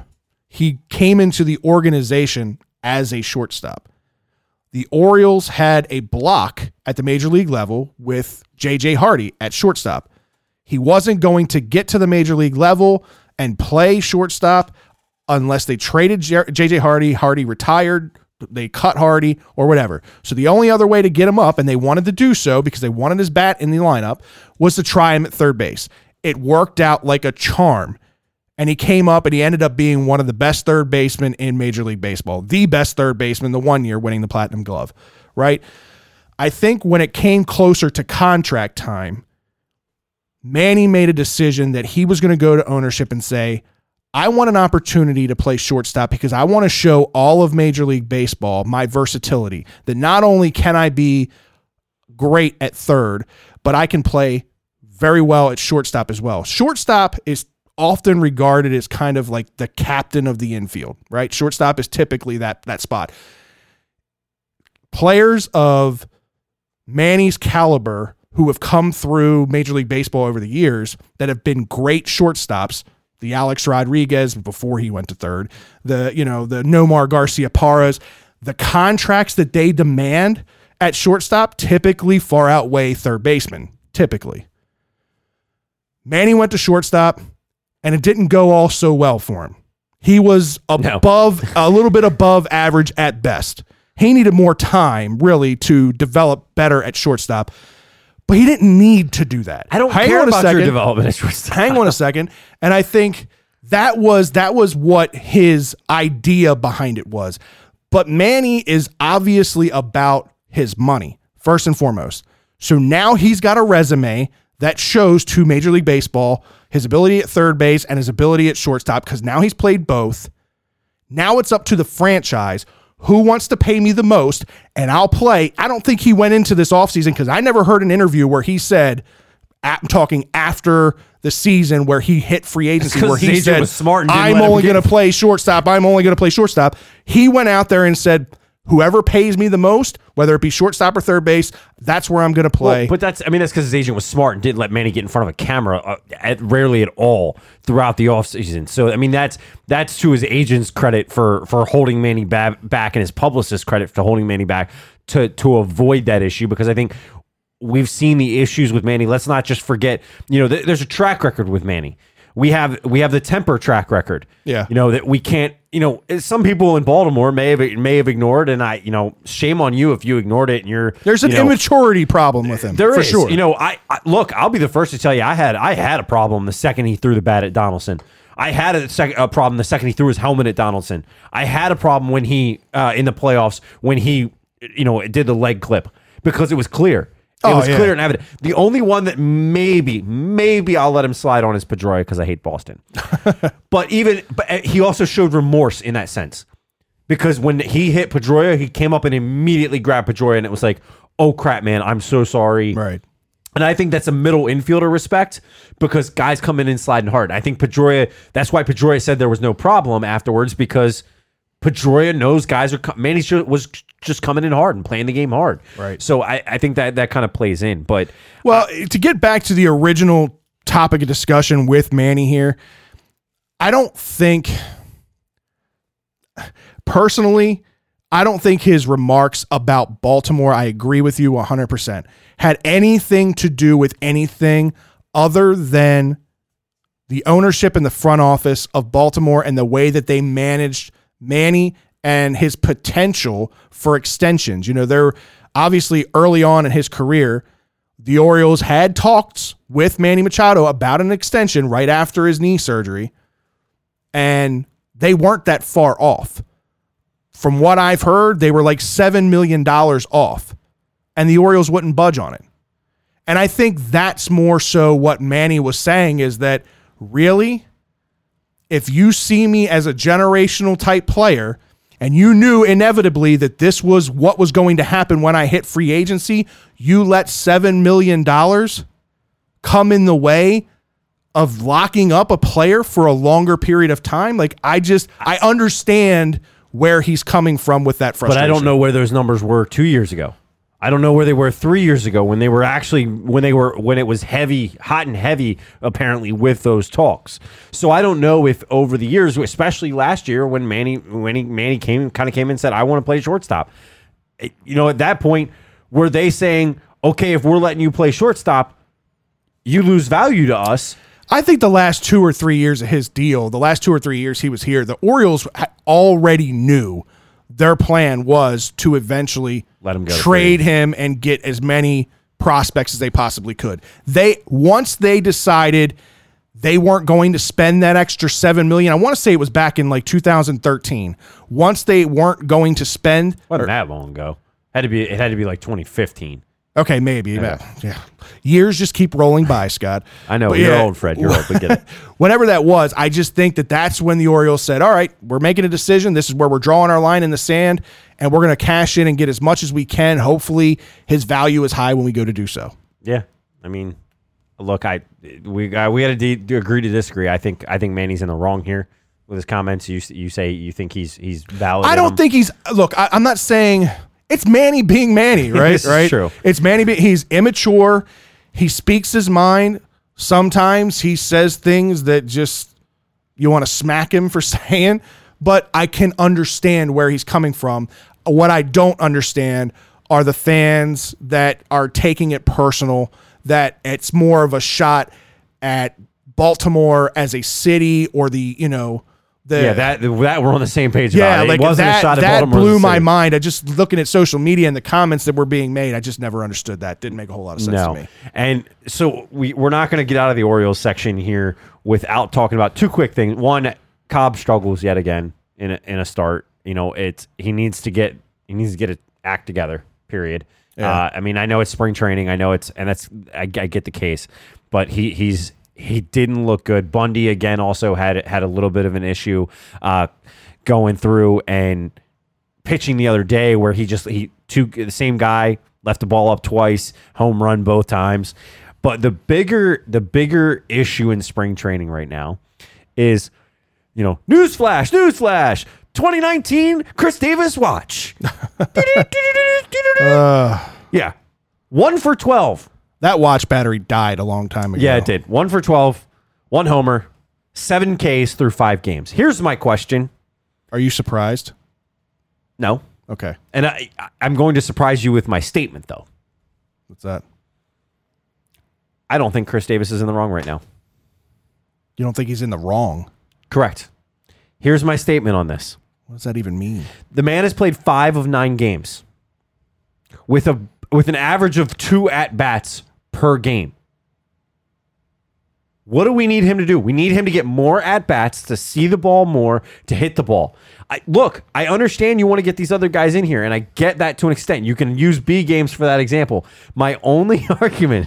he came into the organization as a shortstop. The Orioles had a block at the major league level with J.J. Hardy at shortstop. He wasn't going to get to the major league level and play shortstop unless they traded J.J. Hardy. Hardy retired. They cut Hardy or whatever. So the only other way to get him up, and they wanted to do so because they wanted his bat in the lineup, was to try him at third base. It worked out like a charm. And he came up and he ended up being one of the best third basemen in Major League Baseball. The best third baseman the one year, winning the Platinum Glove, right? I think when it came closer to contract time, Manny made a decision that he was going to go to ownership and say, I want an opportunity to play shortstop because I want to show all of Major League Baseball my versatility, that not only can I be great at third, but I can play very well at shortstop as well. Shortstop is often regarded as kind of like the captain of the infield, right? Shortstop is typically that spot. Players of Manny's caliber who have come through Major League Baseball over the years that have been great shortstops, the Alex Rodriguez before he went to third, the Nomar Garciaparras, the contracts that they demand at shortstop typically far outweigh third baseman, typically. Manny went to shortstop, and it didn't go all so well for him. He was a little bit above average at best. He needed more time, really, to develop better at shortstop, but he didn't need to do that. I don't care about your development at shortstop. Hang on a second. And I think that was what his idea behind it was. But Manny is obviously about his money, first and foremost. So now he's got a resume that shows to Major League Baseball his ability at third base and his ability at shortstop, because now he's played both. Now it's up to the franchise. Who wants to pay me the most, and I'll play. I don't think he went into this offseason, because I never heard an interview where he said, I'm talking after the season where he hit free agency, where he said, I'm only going to play shortstop. I'm only going to play shortstop. He went out there and said, whoever pays me the most, whether it be shortstop or third base, that's where I'm going to play. Well, but that's because his agent was smart and didn't let Manny get in front of a camera rarely at all throughout the offseason. So, I mean, that's to his agent's credit for holding Manny back, and his publicist's credit for holding Manny back to avoid that issue, because I think we've seen the issues with Manny. Let's not just forget, there's a track record with Manny. We have the temper track record. Yeah. That we can't, some people in Baltimore may have ignored, and shame on you if you ignored it, and there's an immaturity problem with him. There for is. Sure. I look, I'll be the first to tell you, I had a problem the second he threw the bat at Donaldson. I had a problem the second he threw his helmet at Donaldson. I had a problem when he in the playoffs when he did the leg clip, because it was clear. It was clear and evident. The only one that maybe I'll let him slide on is Pedroia, because I hate Boston. but he also showed remorse in that sense, because when he hit Pedroia, he came up and immediately grabbed Pedroia, and it was like, oh crap, man, I'm so sorry. Right. And I think that's a middle infielder respect, because guys come in and sliding hard. I think Pedroia, that's why Pedroia said there was no problem afterwards, because Pedroia knows guys are Manny was just coming in hard and playing the game hard. Right. So I think that kind of plays in. But to get back to the original topic of discussion with Manny here, I don't think his remarks about Baltimore, I agree with you 100%, had anything to do with anything other than the ownership and the front office of Baltimore and the way that they managed Manny and his potential for extensions. They're obviously early on in his career, the Orioles had talks with Manny Machado about an extension right after his knee surgery, and they weren't that far off. From what I've heard, they were like $7 million off, and the Orioles wouldn't budge on it. And I think that's more so what Manny was saying, is that really, if you see me as a generational type player, and you knew inevitably that this was what was going to happen when I hit free agency, you let $7 million come in the way of locking up a player for a longer period of time. Like, I understand where he's coming from with that frustration. But I don't know where those numbers were 2 years ago. I don't know where they were 3 years ago when it was hot and heavy, apparently, with those talks. So I don't know if over the years, especially last year when Manny came in and said, I want to play shortstop. At that point, were they saying, okay, if we're letting you play shortstop, you lose value to us? I think the last 2 or 3 years of his deal, the last 2 or 3 years he was here, the Orioles already knew their plan was to eventually let him go, trade him and get as many prospects as they possibly could. Once they decided they weren't going to spend that extra $7 million. I want to say it was back in like 2013. Once they weren't going to spend, wasn't that long ago. It had to be like 2015. Okay, maybe. Yeah. Years just keep rolling by, Scott. I know. You're old, Fred. You're old, but get it. Whenever that was, I just think that's when the Orioles said, all right, we're making a decision. This is where we're drawing our line in the sand, and we're going to cash in and get as much as we can. Hopefully his value is high when we go to do so. Yeah. I mean, look, we got to agree to disagree. I think Manny's in the wrong here with his comments. You say you think he's valid. I don't think he's – look, I'm not saying – it's Manny being Manny, right? This is true. It's Manny. He's immature. He speaks his mind. Sometimes he says things that just you want to smack him for saying, but I can understand where he's coming from. What I don't understand are the fans that are taking it personal, that it's more of a shot at Baltimore as a city or that we're on the same page about it. Like it wasn't a shot at Baltimore. That blew my mind. I just looking at social media and the comments that were being made, I just never understood that. Didn't make a whole lot of sense to me. And so we're not going to get out of the Orioles section here without talking about two quick things. One, Cobb struggles yet again in a start. He needs to get it act together. Period. Yeah. I mean, I know it's spring training. I know I get the case, but he didn't look good. Bundy again also had a little bit of an issue going through and pitching the other day where the same guy left the ball up twice, home run both times. But the bigger issue in spring training right now is, newsflash, 2019 Chris Davis watch. Yeah, 1 for 12. That watch battery died a long time ago. Yeah, it did. 1 for 12, 1 homer, 7 Ks through 5 games. Here's my question. Are you surprised? No. Okay. And I'm going to surprise you with my statement, though. What's that? I don't think Chris Davis is in the wrong right now. You don't think he's in the wrong? Correct. Here's my statement on this. What does that even mean? The man has played 5 of 9 games with an average of 2 at-bats per game. What do we need him to do? We need him to get more at-bats, to see the ball more, to hit the ball. I understand you want to get these other guys in here, and I get that to an extent. You can use B games for that example. My only argument,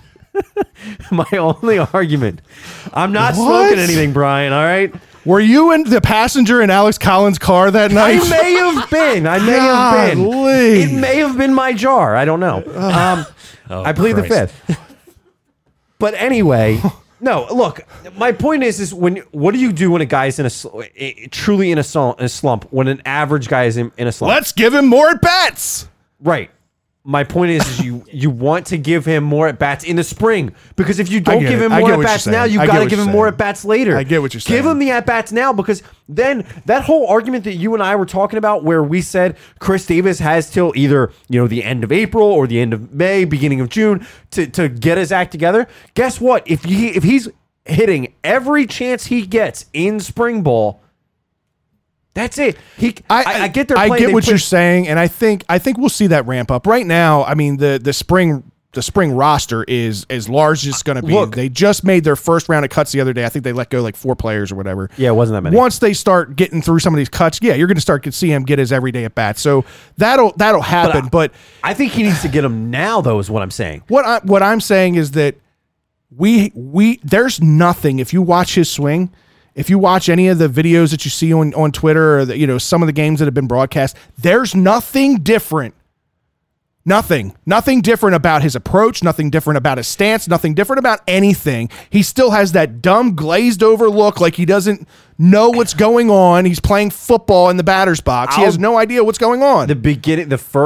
I'm not smoking anything, Brian, all right? Were you in the passenger in Alex Collins' car that night? I may have been. It may have been my jar. I don't know. I plead the fifth. But anyway, no. Look, my point is what do you do when a guy's truly in a slump? When an average guy is in a slump, let's give him more at bats. Right. My point is you want to give him more at bats in the spring, because if you don't give him more at bats now, you got to give him more at bats later. I get what you're saying. Give him the at bats now, because then that whole argument that you and I were talking about, where we said Chris Davis has till either the end of April or the end of May, beginning of June to get his act together. Guess what? If he's hitting every chance he gets in spring ball, that's it. I get their plan. I get what you're saying, and I think we'll see that ramp up. Right now, I mean, the spring roster is as large as it's going to be. Look, they just made their first round of cuts the other day. I think they let go like 4 players or whatever. Yeah, it wasn't that many. Once they start getting through some of these cuts, you're going to start to see him get his everyday at bat. So that'll happen. But I think he needs to get them now, though, is what I'm saying. What I'm saying is that we there's nothing, if you watch his swing. If you watch any of the videos that you see on Twitter or some of the games that have been broadcast, there's nothing different. Nothing different about his approach, nothing different about his stance, nothing different about anything. He still has that dumb glazed over look, like he doesn't know what's going on. He's playing football in the batter's box. He has no idea what's going on. The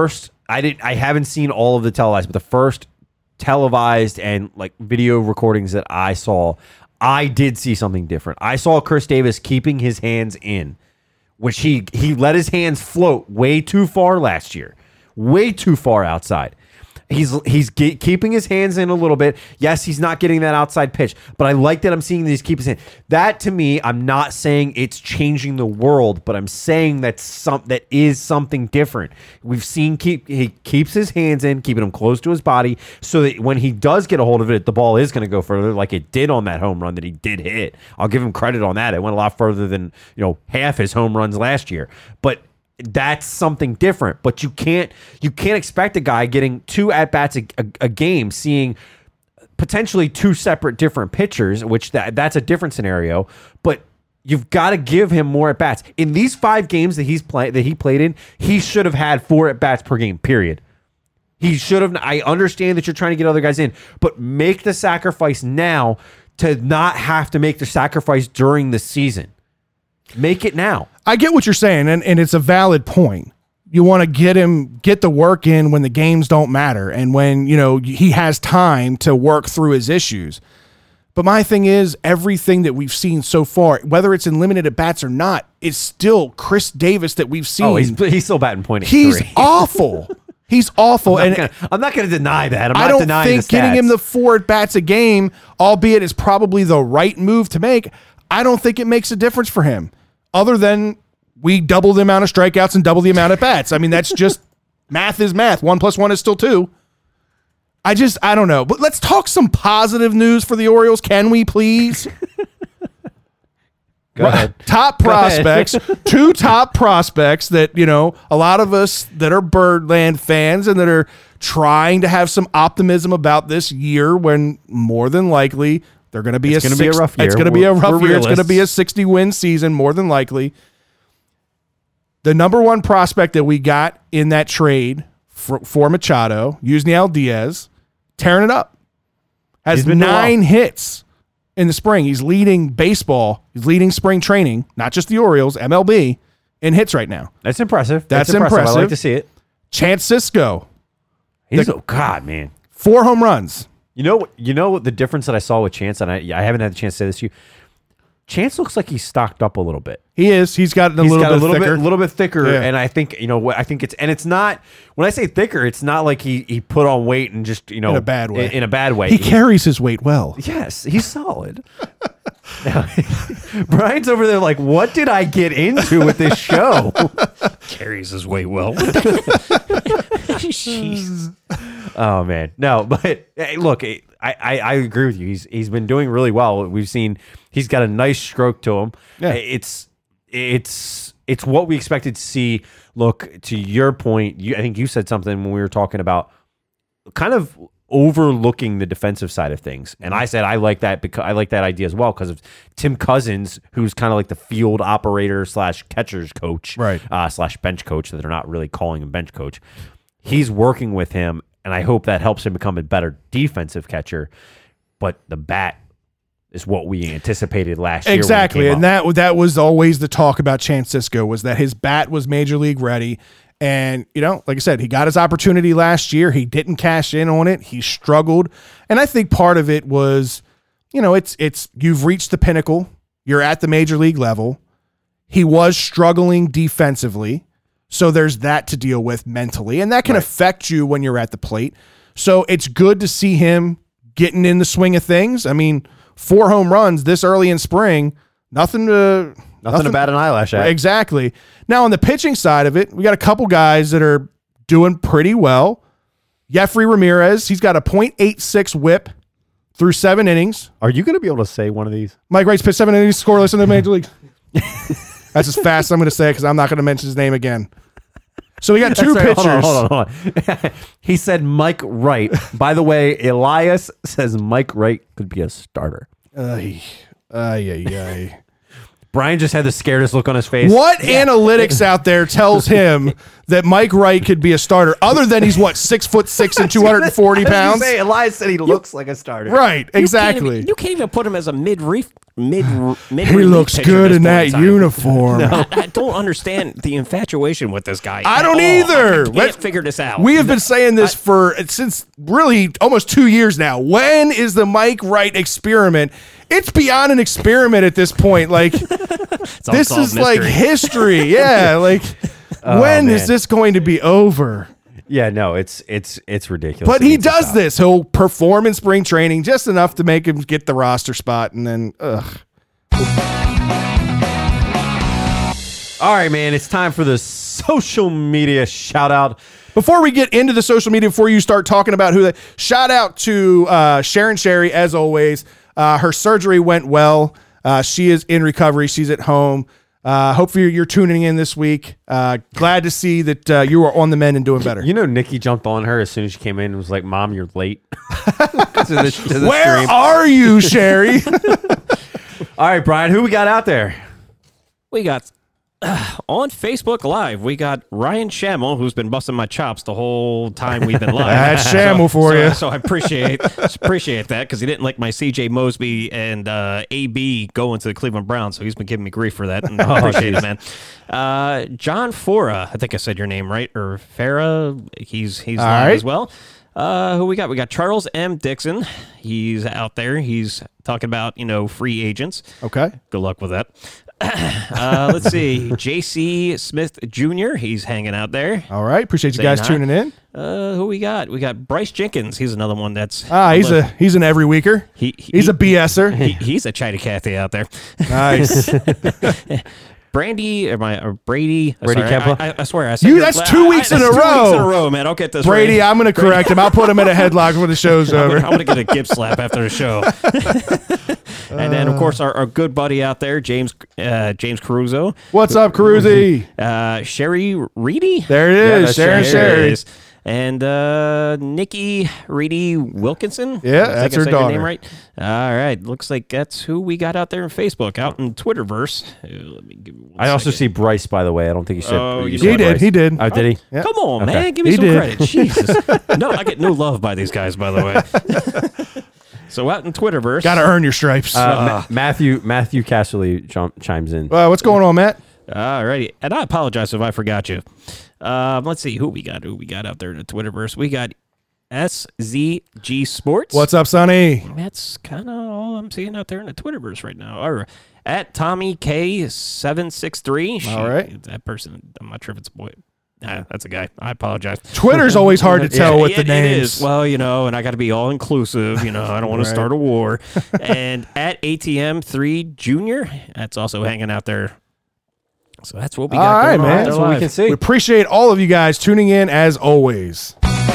I haven't seen all of the televised, but the first televised and like video recordings that I saw, I did see something different. I saw Chris Davis keeping his hands in, which he let his hands float way too far last year, way too far outside. He's keeping his hands in a little bit. Yes, he's not getting that outside pitch, but I like that I'm seeing that he's keeping his hand. That to me, I'm not saying it's changing the world, but I'm saying that is something different. We've seen he keeps his hands in, keeping them close to his body, so that when he does get a hold of it, the ball is going to go further, like it did on that home run that he did hit. I'll give him credit on that. It went a lot further than half his home runs last year, but. That's something different, but you can't expect a guy getting 2 at-bats a game, seeing potentially 2 separate different pitchers, which that's a different scenario, but you've got to give him more at-bats. In these 5 games that he played in, he should have had 4 at-bats per game, period. He should have. I understand that you're trying to get other guys in, but make the sacrifice now to not have to make the sacrifice during the season. Make it now. I get what you're saying, and it's a valid point. You want to get the work in when the games don't matter and when, he has time to work through his issues. But my thing is, everything that we've seen so far, whether it's in limited at bats or not, is still Chris Davis that we've seen. Oh, he's still batting .83. He's awful. He's awful. I'm not going to deny that. I don't think getting him the 4 at bats a game, albeit is probably the right move to make, I don't think it makes a difference for him. Other than we double the amount of strikeouts and double the amount of bats. I mean, that's just math is math. 1 + 1 is still 2. I don't know. But let's talk some positive news for the Orioles. Can we please? Go ahead. Top prospects, 2 top prospects that, a lot of us that are Birdland fans and that are trying to have some optimism about this year when more than likely they're going to be a rough year. It's going to be a rough year. It's going to be a 60-win season, more than likely. The number 1 prospect that we got in that trade for Machado, Yusniel Diaz, tearing it up. Has 9 hits in the spring. He's leading baseball. He's leading spring training, not just the Orioles, MLB, in hits right now. That's impressive. That's impressive. I like to see it. Chance Sisco. God, man. 4 home runs. You know the difference that I saw with Chance, and I haven't had the chance to say this to you. Chance looks like he's stocked up a little bit. He is. He's gotten a little bit thicker. Yeah. And I think it's not, when I say thicker, it's not like he put on weight and just in a bad way. In a bad way. He carries his weight well. Yes, he's solid. Now, Brian's over there like, what did I get into with this show? Carries his weight well. Jeez. Oh man, no, but hey, look, I agree with you. He's been doing really well. We've seen he's got a nice stroke to him. Yeah. It's what we expected to see. Look, to your point, I think you said something when we were talking about kind of overlooking the defensive side of things, and I said I like that because I like that idea as well because of Tim Cousins, who's kind of like the field operator / catcher's coach, right? / bench coach. That they're not really calling him bench coach. He's working with him, and I hope that helps him become a better defensive catcher. But the bat is what we anticipated last year. Exactly, and that was always the talk about Chance Sisco, was that his bat was major league ready. And, like I said, he got his opportunity last year. He didn't cash in on it. He struggled. And I think part of it was, it's you've reached the pinnacle. You're at the major league level. He was struggling defensively. So there's that to deal with mentally. And that can affect you when you're at the plate. So it's good to see him getting in the swing of things. I mean, 4 home runs this early in spring, nothing to bat an eyelash at. Exactly. Now, on the pitching side of it, we got a couple guys that are doing pretty well. Yefry Ramirez, he's got a .86 whip through 7 innings. Are you going to be able to say one of these? Mike Wright's pitched 7 innings scoreless in the major league. That's as fast as I'm going to say it because I'm not going to mention his name again. So we got 2 pitchers. Hold on. He said Mike Wright. By the way, Elias says Mike Wright could be a starter. Ay. Brian Brian just had the scaredest look on his face. What analytics out there tells him that Mike Wright could be a starter, other than he's what, 6'6" and 240 pounds? Elias said he looks like a starter. Right, exactly. You can't even put him as a mid. He looks good in that uniform. I don't understand the infatuation with this guy. I don't either. I can't figure this out. We have been saying this since really almost 2 years now. When is the Mike Wright experiment? It's beyond an experiment at this point. Like, this is like history. Yeah, like, when is this going to be over? Yeah, no, it's ridiculous. But he does this. He'll perform in spring training just enough to make him get the roster spot, and then, ugh. All right, man, it's time for the social media shout out. Before we get into the social media, before you start talking about shout out to Sharon Sherry, as always. Her surgery went well. She is in recovery. She's at home. Hopefully you're tuning in this week. Glad to see that you are on the mend and doing better. You know, Nikki jumped on her as soon as she came in and was like, "Mom, you're late." Where are you, Sherry? All right, Brian, who we got out there? We got on Facebook Live, we got Ryan Schammel, who's been busting my chops the whole time we've been live. That's Schammel for you. So I appreciate that because he didn't like my C.J. Mosby and A.B. going to the Cleveland Browns, so he's been giving me grief for that. And I appreciate it, man. John Fora, I think I said your name right, or Farah. He's live right as well. Who we got? We got Charles M. Dixon. He's out there. He's talking about, free agents. Okay. Good luck with that. Let's see. J.C. Smith Jr. He's hanging out there. All right. Appreciate you guys tuning in. Who we got? We got Bryce Jenkins. He's another one that's... he's an every weeker. He's a BSer. He's a China Cathy out there. Nice. Brady Kempa. I swear. I said that's 2 weeks in a row. 2 weeks in a row, man. I'll get this Brady, right. I'm going to correct him. I'll put him in a headlock when the show's over. I'm going to get a Gibbs slap after the show. And then, of course, our good buddy out there, James Caruso. What's up, Caruso? Sherry Reedy? There it is. Sharon Sherry. And Nikki Reedy Wilkinson. Yeah, that's her daughter. Name right. All right, looks like that's who we got out there in Facebook, out in Twitterverse. Let me give you I also see Bryce, by the way. I don't think you said. Oh, you he said did. Bryce. He did. Oh, did he? Yeah. Come on, Okay. man, give me some credit. Jesus, no, I get no love by these guys, by the way. So out in Twitterverse, got to earn your stripes. Matthew Casserly chimes in. What's going on, Matt? All righty, and I apologize if I forgot you. Let's see who we got out there in the Twitterverse. We got SZG Sports. What's up, Sonny? That's kind of all I'm seeing out there in the Twitterverse right now. Or at Tommy K763. All right, that person. I'm not sure if it's a boy. Nah, that's a guy. I apologize. Twitter's always hard to tell with the names. It is. Well, and I got to be all inclusive. I don't want to start a war. And at ATM3 Junior, that's also hanging out there. So that's what we got all right, going on. Man. That's what we can see. We appreciate all of you guys tuning in as always.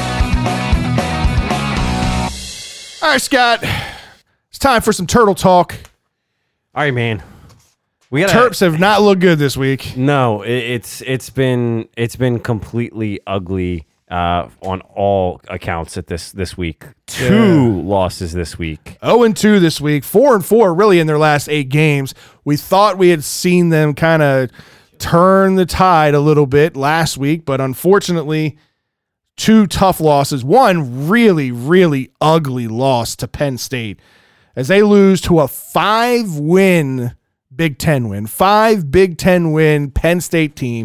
All right, Scott. It's time for some turtle talk. All right, man. Terps have not looked good this week. No, it's been completely ugly on all accounts at this week. Two losses this week. 0-2 this week. 4-4 really in their last 8 games. We thought we had seen them kind of turn the tide a little bit last week, but unfortunately, 2 tough losses. One really, really ugly loss to Penn State as they lose to a 5-win Big Ten win. 5 Big Ten win Penn State team,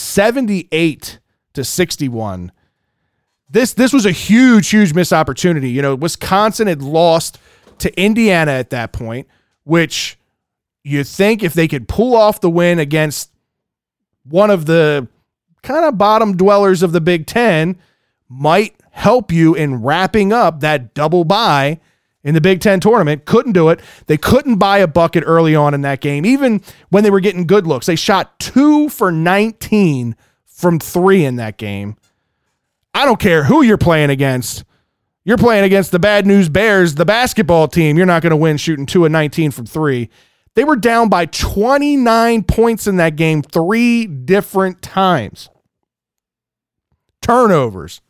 78-61. This was a huge missed opportunity. Wisconsin had lost to Indiana at that point, which you think if they could pull off the win against one of the kind of bottom dwellers of the Big Ten might help you in wrapping up that double bye in the Big Ten tournament. Couldn't do it. They couldn't buy a bucket early on in that game, even when they were getting good looks. They shot 2 for 19 from 3 in that game. I don't care who you're playing against. You're playing against the Bad News Bears, the basketball team. You're not going to win shooting 2 of 19 from 3. They were down by 29 points in that game 3 different times. Turnovers.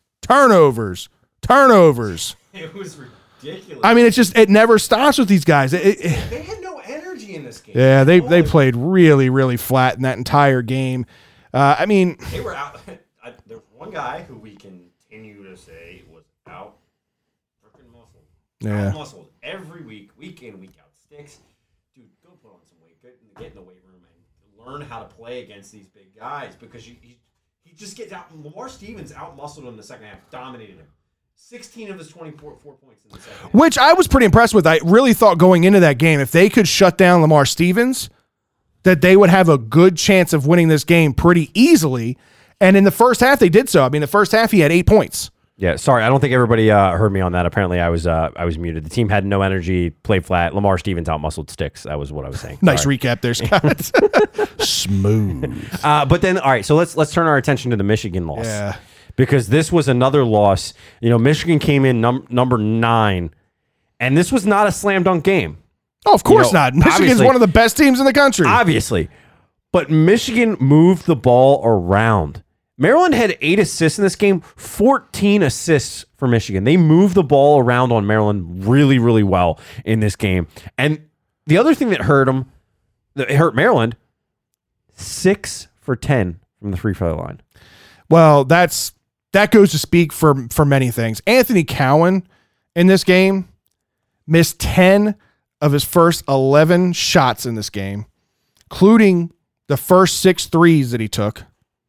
It was ridiculous. I mean, it never stops with these guys. They had no energy in this game. Yeah, they played really, really flat in that entire game. I mean, They were out. There's one guy who we continue to say was out freaking muscled. Yeah. Out muscled every week in, week out. Sticks. Dude, go put on some weight. Get in the weight room and learn how to play against these big guys because he just gets out. Lamar Stevens out muscled him in the second half, dominated him. 16 of his 24 points in the second half. which I was pretty impressed with. I really thought going into that game, if they could shut down Lamar Stevens, that they would have a good chance of winning this game pretty easily. And in the first half, they did so. I mean, the first half, he had 8 points. Yeah, sorry, I don't think everybody heard me on that. Apparently, I was muted. The team had no energy, played flat. Lamar Stevens out-muscled Sticks. That was what I was saying. Nice Sorry. recap there, Scott. Smooth. But then, all right, so let's turn our attention to the Michigan loss. Yeah. Because this was another loss. You know, Michigan came in number 9, and this was not a slam dunk game. Oh, of course You know, not. Michigan's obviously- one of the best teams in the country. Obviously. But Michigan moved the ball around. Maryland had 8 assists in this game, 14 assists for Michigan. They moved the ball around on Maryland really, really well in this game. And the other thing that hurt Maryland, 6 for 10 from the free throw line. Well, that goes to speak for many things. Anthony Cowan in this game missed 10 of his first 11 shots in this game, including the first 6 threes that he took.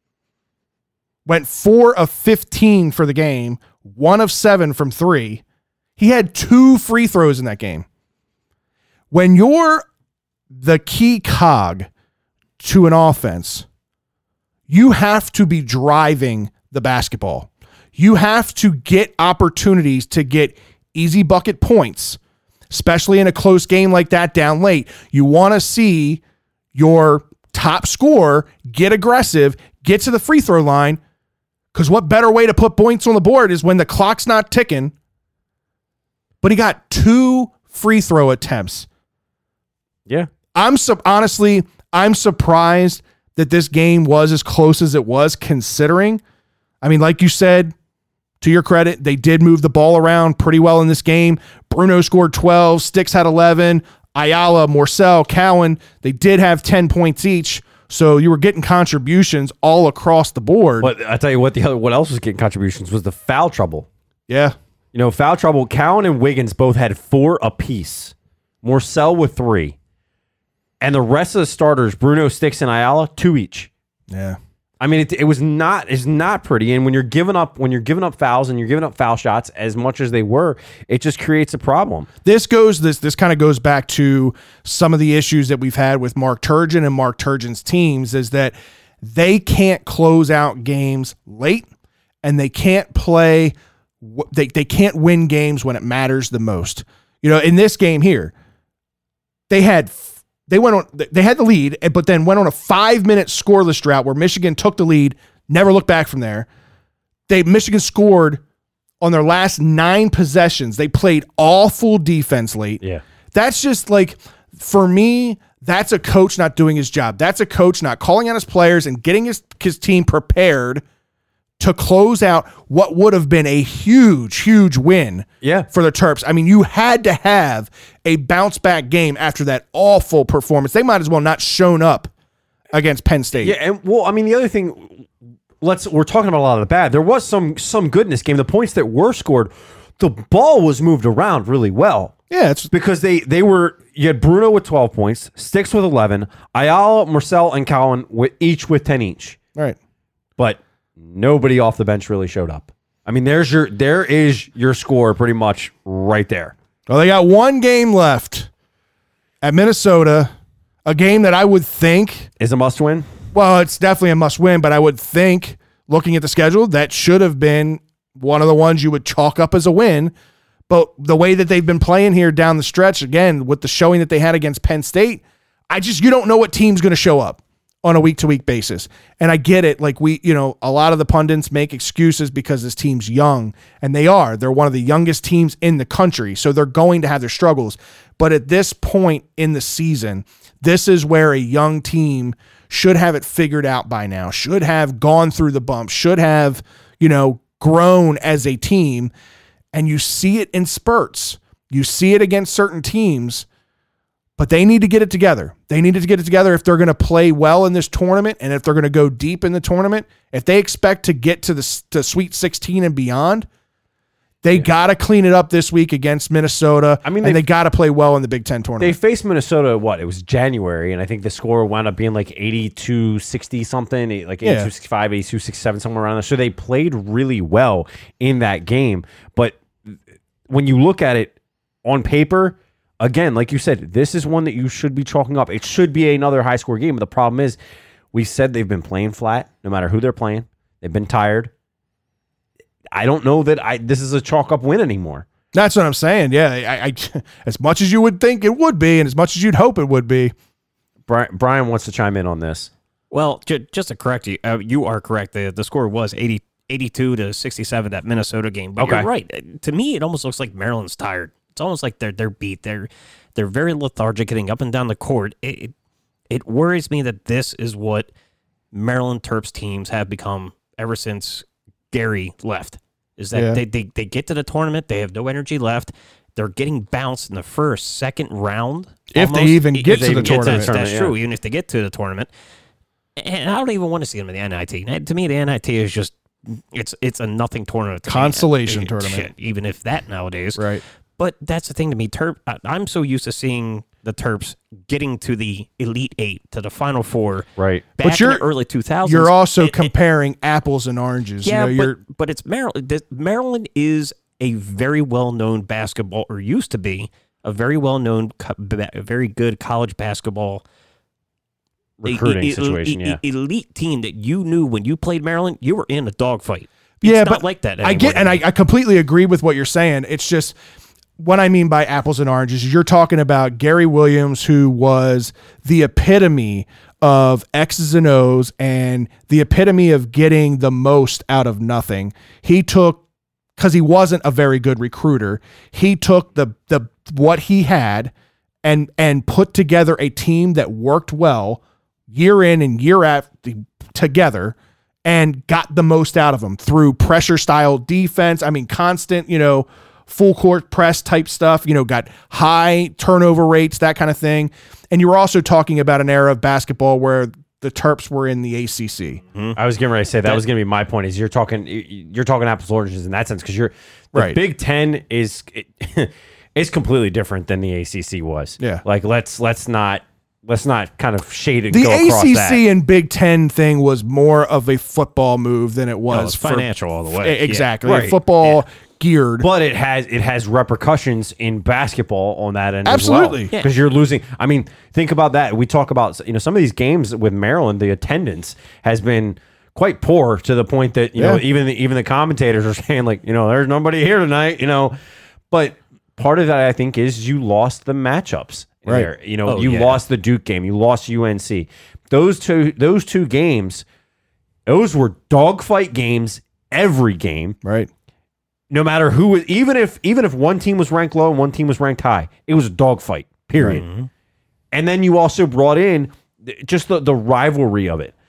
Went 4 of 15 for the game, 1 of 7 from 3. He had 2 free throws in that game. When you're the key cog to an offense, you have to be driving the basketball. You have to get opportunities to get easy bucket points, especially in a close game like that down late. You want to see your top scorer get aggressive, get to the free throw line, because what better way to put points on the board is when the clock's not ticking. But he got 2 free throw attempts. Yeah. Honestly, I'm surprised that this game was as close as it was, considering, I mean, like you said, to your credit, they did move the ball around pretty well in this game. Bruno scored 12, Sticks had 11, Ayala, Morsell, Cowan, they did have 10 points each. So you were getting contributions all across the board. But I tell you what, what else was getting contributions was the foul trouble. Yeah. You know, foul trouble. Cowan and Wiggins both had 4 apiece. Morsell with 3. And the rest of the starters, Bruno, Sticks, and Ayala, 2 each. Yeah. I mean, it's not pretty. And when you're giving up fouls and you're giving up foul shots as much as they were, it just creates a problem. This kind of goes back to some of the issues that we've had with Mark Turgeon and Mark Turgeon's teams, is that they can't close out games late, and they can't play. They can't win games when it matters the most. You know, in this game here, they had the lead, but then went on a 5-minute scoreless drought where Michigan took the lead, never looked back from there. Michigan scored on their last 9 possessions. They played all full defense late. Yeah. That's just like, for me, that's a coach not doing his job. That's a coach not calling out his players and getting his team prepared to close out what would have been a huge, huge win for the Terps. I mean, you had to have a bounce back game after that awful performance. They might as well not shown up against Penn State. Yeah, and well, I mean, the other thing, we're talking about a lot of the bad. There was some good in this game. The points that were scored, the ball was moved around really well. Yeah, it's because you had Bruno with 12 points, Sticks with 11, Ayala, Morsell, and Cowan each with 10 each. right. But nobody off the bench really showed up. I mean, there is your score pretty much right there. Well, they got 1 game left at Minnesota, a game that I would think is a must win. Well, it's definitely a must win, but I would think, looking at the schedule, that should have been one of the ones you would chalk up as a win. But the way that they've been playing here down the stretch, again, with the showing that they had against Penn State, you don't know what team's going to show up on a week-to-week basis. And I get it. Like, a lot of the pundits make excuses because this team's young, and they are. They're one of the youngest teams in the country, so they're going to have their struggles. But at this point in the season, this is where a young team should have it figured out by now, should have gone through the bumps, should have, grown as a team. And you see it in spurts. You see it against certain teams. But they need to get it together. They need to get it together if they're going to play well in this tournament and if they're going to go deep in the tournament. If they expect to get to the Sweet 16 and beyond, they got to clean it up this week against Minnesota. I mean, they got to play well in the Big Ten tournament. They faced Minnesota, it was January, and I think the score wound up being like 82-60 something, like 82-65, 82-67, somewhere around there. So they played really well in that game. But when you look at it on paper, again, like you said, this is one that you should be chalking up. It should be another high-score game. But the problem is, we said they've been playing flat, no matter who they're playing. They've been tired. I don't know that this is a chalk-up win anymore. That's what I'm saying. Yeah, I as much as you would think it would be, and as much as you'd hope it would be. Brian wants to chime in on this. Well, just to correct you, you are correct. The score was 82-67, that Minnesota game. But you're right. To me, it almost looks like Maryland's tired. It's almost like they're beat. They're very lethargic, getting up and down the court. It worries me that this is what Maryland Terps teams have become ever since Gary left. Is that they get to the tournament, they have no energy left. They're getting bounced in the first, second round. If they even get to the tournament. That's true, even if they get to the tournament. And I don't even want to see them in the NIT. To me, the NIT is just, it's a nothing tournament. Consolation tournament. Shit, even if that nowadays. Right. But that's the thing to me. I'm so used to seeing the Terps getting to the Elite Eight, to the Final Four. Right. Back in the early 2000s. You're also comparing apples and oranges. Yeah, but it's Maryland. Maryland is a very well-known basketball, or used to be, a very well-known, very good college basketball recruiting situation. Elite team that you knew when you played Maryland, you were in a dogfight. Yeah, it's but not like that anymore. I completely agree with what you're saying. It's just, what I mean by apples and oranges, you're talking about Gary Williams, who was the epitome of X's and O's and the epitome of getting the most out of nothing. He took, because he wasn't a very good recruiter, he took the what he had and put together a team that worked well year in and year out together, and got the most out of them through pressure style defense. I mean, constant, full court press type stuff, got high turnover rates, that kind of thing. And you were also talking about an era of basketball where the Terps were in the ACC. Mm-hmm. I was getting ready to say that was going to be my point. Is you're talking apples and oranges in that sense, because the Big Ten is completely different than the ACC was. Yeah, like let's not kind of shade it. The go across ACC that. and Big Ten thing was more of a football move than it was financial all the way. Exactly, yeah. Right. Football. Geared, but it has repercussions in basketball on that end. Absolutely, because you're losing. I mean, think about that. We talk about some of these games with Maryland. The attendance has been quite poor, to the point that even the commentators are saying, like, there's nobody here tonight. But part of that, I think, is you lost the matchups. Right. There. You lost the Duke game. You lost UNC. Those two games, those were dogfight games. Every game, right. No matter who, even if one team was ranked low and one team was ranked high, it was a dogfight, period. Mm-hmm. And then you also brought in just the rivalry of it.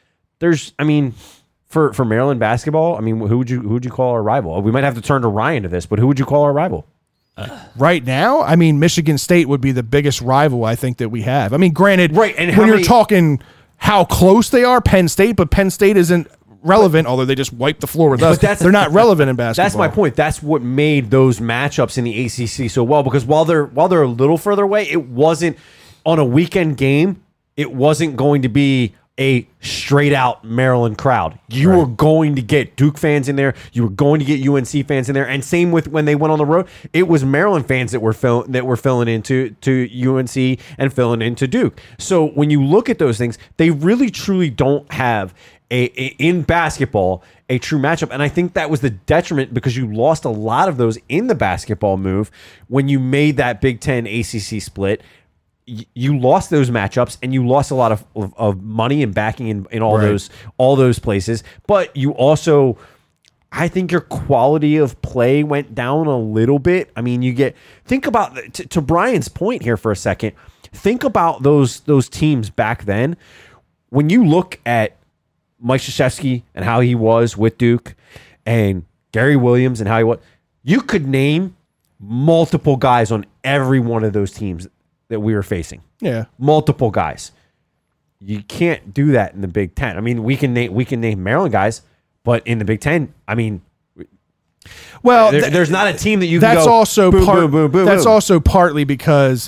For Maryland basketball, who would you call our rival? We might have to turn to Ryan to this, but who would you call our rival? Right now, Michigan State would be the biggest rival I think that we have. Granted, right, and when you're talking how close they are, Penn State isn't relevant, although they just wiped the floor with us. They're not relevant in basketball. That's my point. That's what made those matchups in the ACC so well, because while they're a little further away, it wasn't on a weekend game. It wasn't going to be a straight out Maryland crowd. You were going to get Duke fans in there. You were going to get UNC fans in there, and same with when they went on the road. It was Maryland fans that were filling into UNC and filling into Duke. So when you look at those things, they really truly don't have in basketball a true matchup, and I think that was the detriment, because you lost a lot of those in the basketball move when you made that Big Ten ACC split. You lost those matchups, and you lost a lot of money and backing in all those places. But you also, I think your quality of play went down a little bit. Think about, to Brian's point here for a second. Think about those teams back then. When you look at Mike Krzyzewski and how he was with Duke, and Gary Williams and how he was, you could name multiple guys on every one of those teams that we were facing. Yeah. Multiple guys. You can't do that in the Big Ten. I mean, we can name Maryland guys, but in the Big Ten, I mean, well, there's not a team that you can that's go also boom, part, boom, boom, boom, that's boom. also partly because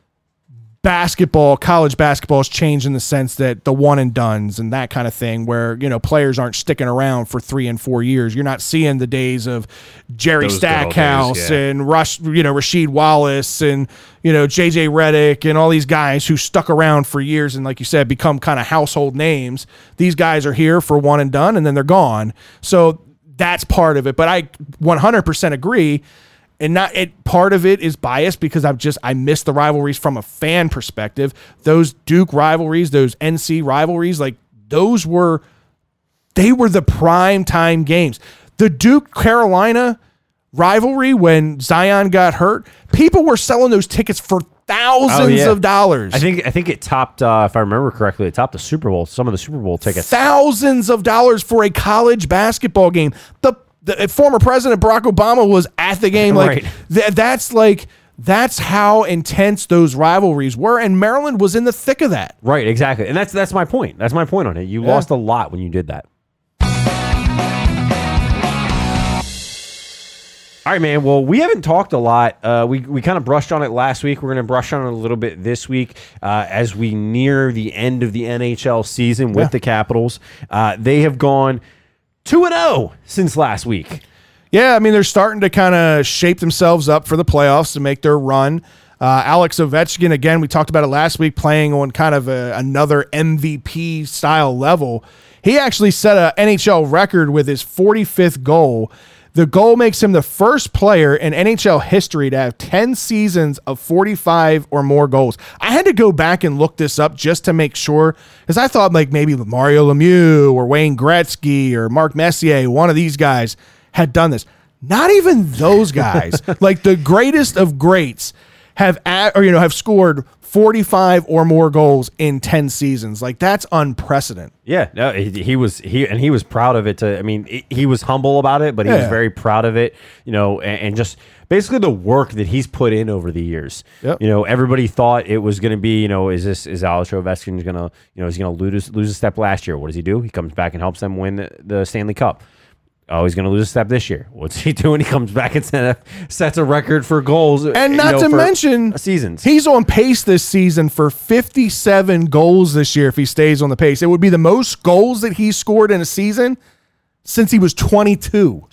college basketball has changed in the sense that the one and dones and that kind of thing, where players aren't sticking around for 3 and 4 years. You're not seeing the days of Jerry Those good old Stackhouse days, yeah. and Rasheed Wallace and JJ Redick and all these guys who stuck around for years and, like you said, become kind of household names. These guys are here for one and done, and then they're gone. So that's part of it. But I 100% agree. And part of it is biased because I miss the rivalries from a fan perspective. Those Duke rivalries, those NC rivalries, like they were the prime time games. The Duke Carolina rivalry, when Zion got hurt, people were selling those tickets for thousands of dollars. I think it topped, if I remember correctly, it topped the Super Bowl. Some of the Super Bowl tickets. Thousands of dollars for a college basketball game. The former president Barack Obama was at the game. Like Right. that's how intense those rivalries were, and Maryland was in the thick of that. Right, exactly. And that's my point. That's my point on it. You lost a lot when you did that. All right, man. Well, we haven't talked a lot. We kind of brushed on it last week. We're going to brush on it a little bit this week as we near the end of the NHL season with the Capitals. They have gone 2-0 since last week. Yeah, I mean, they're starting to kind of shape themselves up for the playoffs to make their run. Alex Ovechkin, again, we talked about it last week, playing on kind of another MVP style level. He actually set an NHL record with his 45th goal. The goal makes him the first player in NHL history to have 10 seasons of 45 or more goals. I had to go back and look this up just to make sure, because I thought like maybe Mario Lemieux or Wayne Gretzky or Mark Messier, one of these guys, had done this. Not even those guys, like the greatest of greats, have scored 45 or more goals in 10 seasons. Like, that's unprecedented. Yeah, no, he was proud of it. He was humble about it, but he was very proud of it. And just basically the work that he's put in over the years. Yep. Everybody thought it was going to be, is Alex Ovechkin going to, is he going to lose a step last year? What does he do? He comes back and helps them win the Stanley Cup. Oh, he's going to lose a step this year. What's he doing? He comes back and sets a record for goals. And not to mention seasons. He's on pace this season for 57 goals this year if he stays on the pace. It would be the most goals that he scored in a season since he was 22.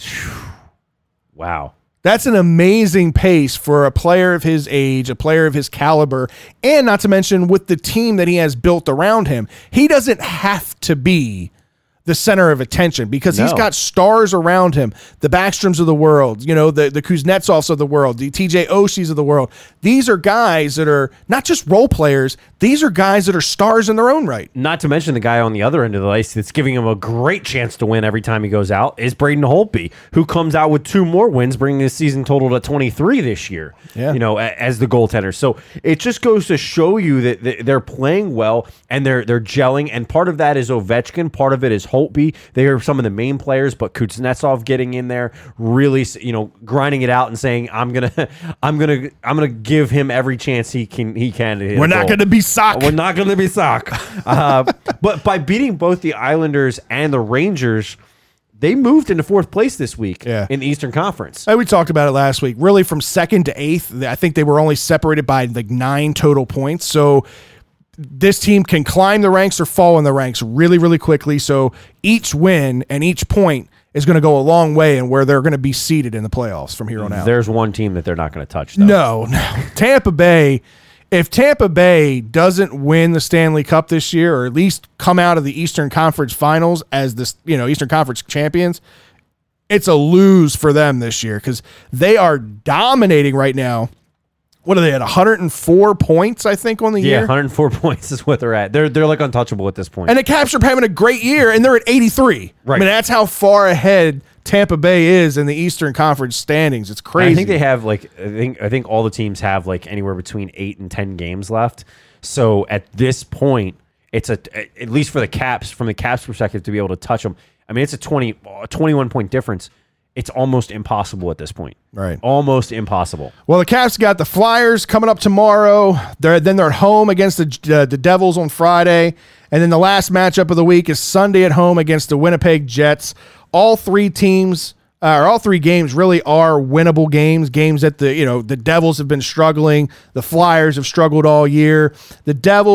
Wow. That's an amazing pace for a player of his age, a player of his caliber, and not to mention with the team that he has built around him. He doesn't have to be the center of attention because he's got stars around him, the Backstroms of the world, the Kuznetsovs of the world, the TJ Oshie's of the world. These are guys that are not just role players. These are guys that are stars in their own right. Not to mention the guy on the other end of the ice that's giving him a great chance to win every time he goes out is Braden Holtby, who comes out with 2 more wins, bringing his season total to 23 this year, as the goaltender. So it just goes to show you that they're playing well and they're gelling. And part of that is Ovechkin. Part of it is Holtby. They are some of the main players, but Kuznetsov getting in there, really, grinding it out and saying, I'm gonna give him every chance he can. We're not going to be sock. We're not going to be sock. But by beating both the Islanders and the Rangers, they moved into 4th place this week in the Eastern Conference. We talked about it last week. Really, from 2nd to 8th, I think they were only separated by like 9 total points. So this team can climb the ranks or fall in the ranks really, really quickly. So each win and each point is going to go a long way in where they're going to be seated in the playoffs from here on out. There's one team that they're not going to touch, though. No. Tampa Bay. If Tampa Bay doesn't win the Stanley Cup this year, or at least come out of the Eastern Conference Finals as the Eastern Conference champions, it's a lose for them this year because they are dominating right now. What are they at? 104 points, I think, on the year. 104 points is what they're at. They're like untouchable at this point. And the Caps are having a great year, and they're at 83. Right. I mean, that's how far ahead Tampa Bay is in the Eastern Conference standings. It's crazy. I think they have I think all the teams have anywhere between 8 and 10 games left. So at this point, it's at least for the Caps, from the Caps perspective, to be able to touch them. I mean, it's a 21 point difference. it's almost impossible at this point. Right. Almost impossible. Well, the Caps got the Flyers coming up tomorrow. They're at home against the Devils on Friday. And then the last matchup of the week is Sunday at home against the Winnipeg Jets. All three games really are winnable games that the Devils have been struggling. The Flyers have struggled all year. The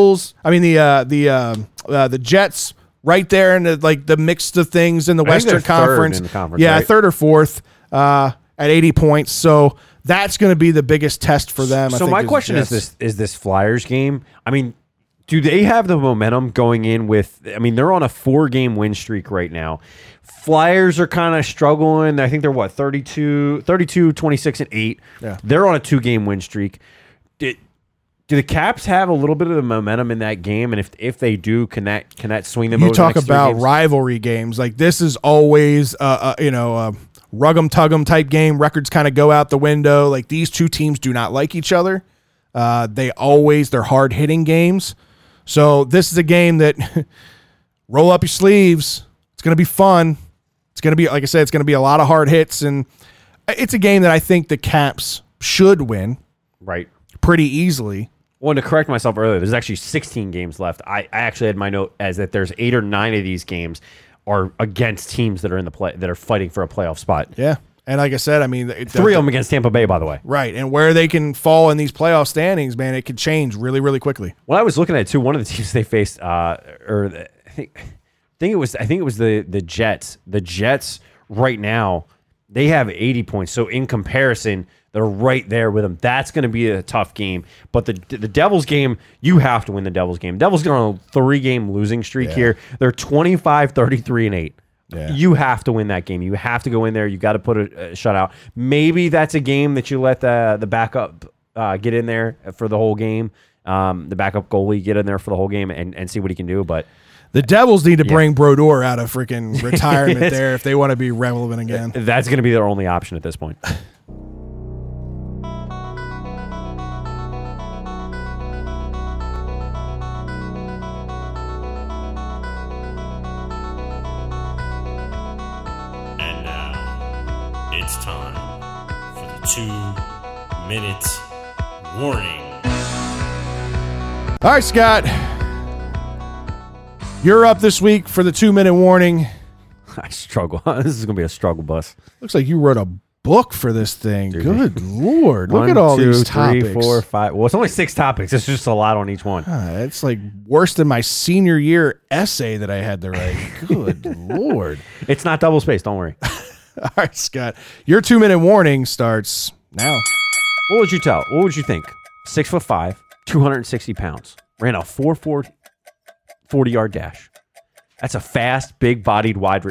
Jets right there in the mix of things in the Western Conference. Third in the conference, yeah, right? Third or fourth at 80 points. So that's going to be the biggest test for them. So my question is this Flyers game. I mean, do they have the momentum going in with? I mean, they're on a 4-game win streak right now. Flyers are kind of struggling. I think they're 32, 26, and 8. Yeah. They're on a 2-game win streak. Do the Caps have a little bit of the momentum in that game? And if they do, can that swing them? You over talk the next 3 about games? rivalry games. Like this is always rug 'em tug 'em type game. Records kind of go out the window. Like these two teams do not like each other. They're hard hitting games. So this is a game that roll up your sleeves. It's going to be fun. It's going to be, like I said, it's going to be a lot of hard hits, and it's a game that I think the Caps should win Right. pretty easily. Well, to correct myself earlier, there's actually 16 games left. I actually had my note as that there's 8 or 9 of these games are against teams that are in the play that are fighting for a playoff spot. Yeah. And like I said, I mean, 3 of them against Tampa Bay, by the way. Right. And where they can fall in these playoff standings, man, it could change really, really quickly. When I was looking at it too, one of the teams they faced, I think it was the Jets. The Jets right now, they have 80 points. So in comparison, they're right there with them. That's going to be a tough game. But the Devils game, you have to win the Devils game. Devils are on a 3-game losing streak here. They're 25, 33, and 8. Yeah. You have to win that game. You have to go in there. You got to put a shutout. Maybe that's a game that you let the backup get in there for the whole game. The backup goalie get in there for the whole game and see what he can do. But the Devils need to bring Brodeur out of freaking retirement there if they want to be relevant again. That's going to be their only option at this point. And now, it's time for the 2-minute warning. All right, Scott. You're up this week for the 2-minute warning. I struggle. This is going to be a struggle bus. Looks like you wrote a book for this thing. Dude. Good Lord. Look 1, at all 2, these 3, topics. 4, 5. Well, it's only 6 topics. It's just a lot on each one. It's like worse than my senior year essay that I had to write. Good Lord. It's not double spaced. Don't worry. All right, Scott. Your 2-minute warning starts now. What would you tell? What would you think? 6'5", 260 pounds. Ran a 4.4 40-yard dash. That's a fast, big-bodied wide.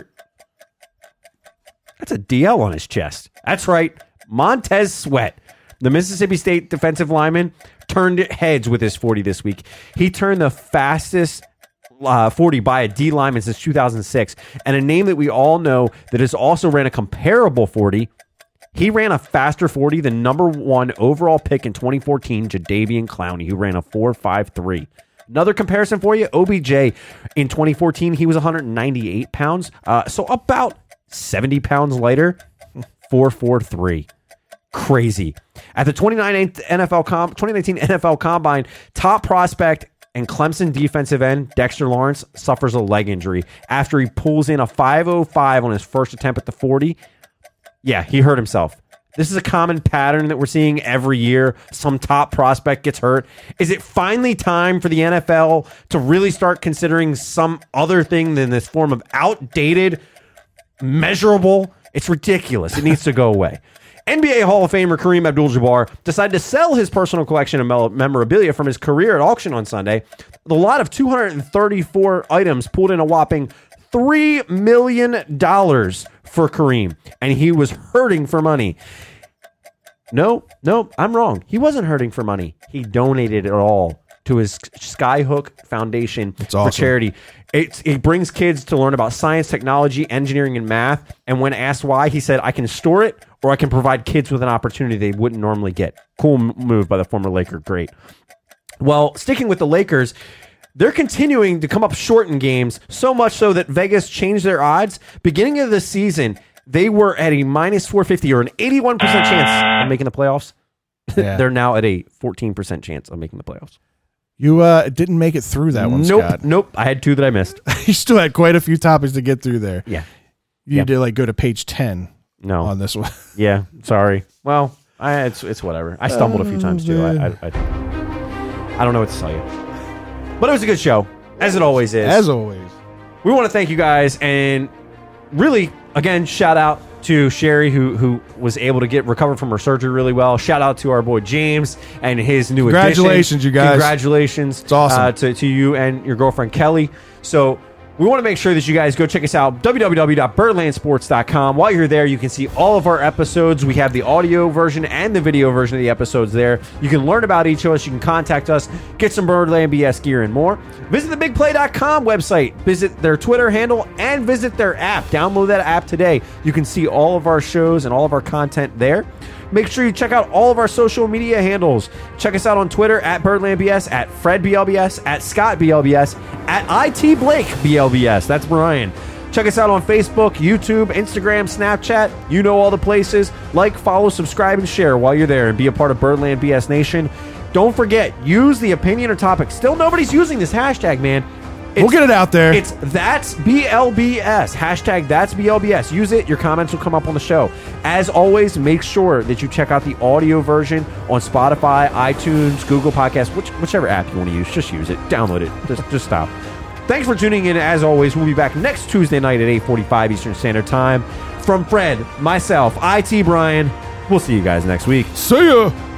That's a DL on his chest. That's right. Montez Sweat, the Mississippi State defensive lineman, turned heads with his 40 this week. He turned the fastest 40 by a D lineman since 2006, and a name that we all know that has also ran a comparable 40. He ran a faster 40 than number 1 overall pick in 2014, Jadeveon Clowney, who ran a 4.53. Another comparison for you, OBJ in 2014, he was 198 pounds, so about 70 pounds lighter, 4.43. Crazy. At the 2019 NFL Combine, top prospect and Clemson defensive end Dexter Lawrence suffers a leg injury after he pulls in a 5.05 on his first attempt at the 40. Yeah, he hurt himself. This is a common pattern that we're seeing every year. Some top prospect gets hurt. Is it finally time for the NFL to really start considering some other thing than this form of outdated, measurable? It's ridiculous. It needs to go away. NBA Hall of Famer Kareem Abdul-Jabbar decided to sell his personal collection of memorabilia from his career at auction on Sunday. The lot of 234 items pulled in a whopping $3 million for Kareem, and he was hurting for money. No, I'm wrong. He wasn't hurting for money. He donated it all to his Skyhook Foundation for charity. It brings kids to learn about science, technology, engineering, and math. And when asked why, he said, I can store it or I can provide kids with an opportunity they wouldn't normally get. Cool move by the former Laker great. Well, sticking with the Lakers, they're continuing to come up short in games, so much so that Vegas changed their odds. Beginning of the season, They were at a minus 450 or an 81% chance of making the playoffs. Yeah. They're now at a 14% chance of making the playoffs. You didn't make it through that one, Scott. Nope. I had 2 that I missed. You still had quite a few topics to get through there. Yeah. You need to go to page 10 No. on this one. Yeah. Sorry. Well, it's whatever. I stumbled a few times too. I don't know what to tell you. But it was a good show, as it always is. As always. We want to thank you guys, and really, again, shout out to Sherry, who was able to recover from her surgery really well. Shout out to our boy James and his new addition. Congratulations, you guys. Congratulations. It's awesome. To you and your girlfriend Kelly. So we want to make sure that you guys go check us out, www.birdlandsports.com. While you're there, you can see all of our episodes. We have the audio version and the video version of the episodes there. You can learn about each of us. You can contact us, get some Birdland BS gear and more. Visit the BigPlay.com website. Visit their Twitter handle and visit their app. Download that app today. You can see all of our shows and all of our content there. Make sure you check out all of our social media handles. Check us out on Twitter at BirdlandBS, at FredBLBS, at ScottBLBS, at ITBlakeBLBS. That's Brian. Check us out on Facebook, YouTube, Instagram, Snapchat. You know all the places. Like, follow, subscribe, and share while you're there and be a part of Birdland BS Nation. Don't forget, use the opinion or topic. Still nobody's using this hashtag, man. We'll get it out there. It's That's BLBS. Hashtag That's BLBS. Use it. Your comments will come up on the show. As always, make sure that you check out the audio version on Spotify, iTunes, Google Podcasts, whichever app you want to use. Just use it. Download it. Just stop. Thanks for tuning in. As always, we'll be back next Tuesday night at 8:45 Eastern Standard Time. From Fred, myself, IT Brian, we'll see you guys next week. See ya.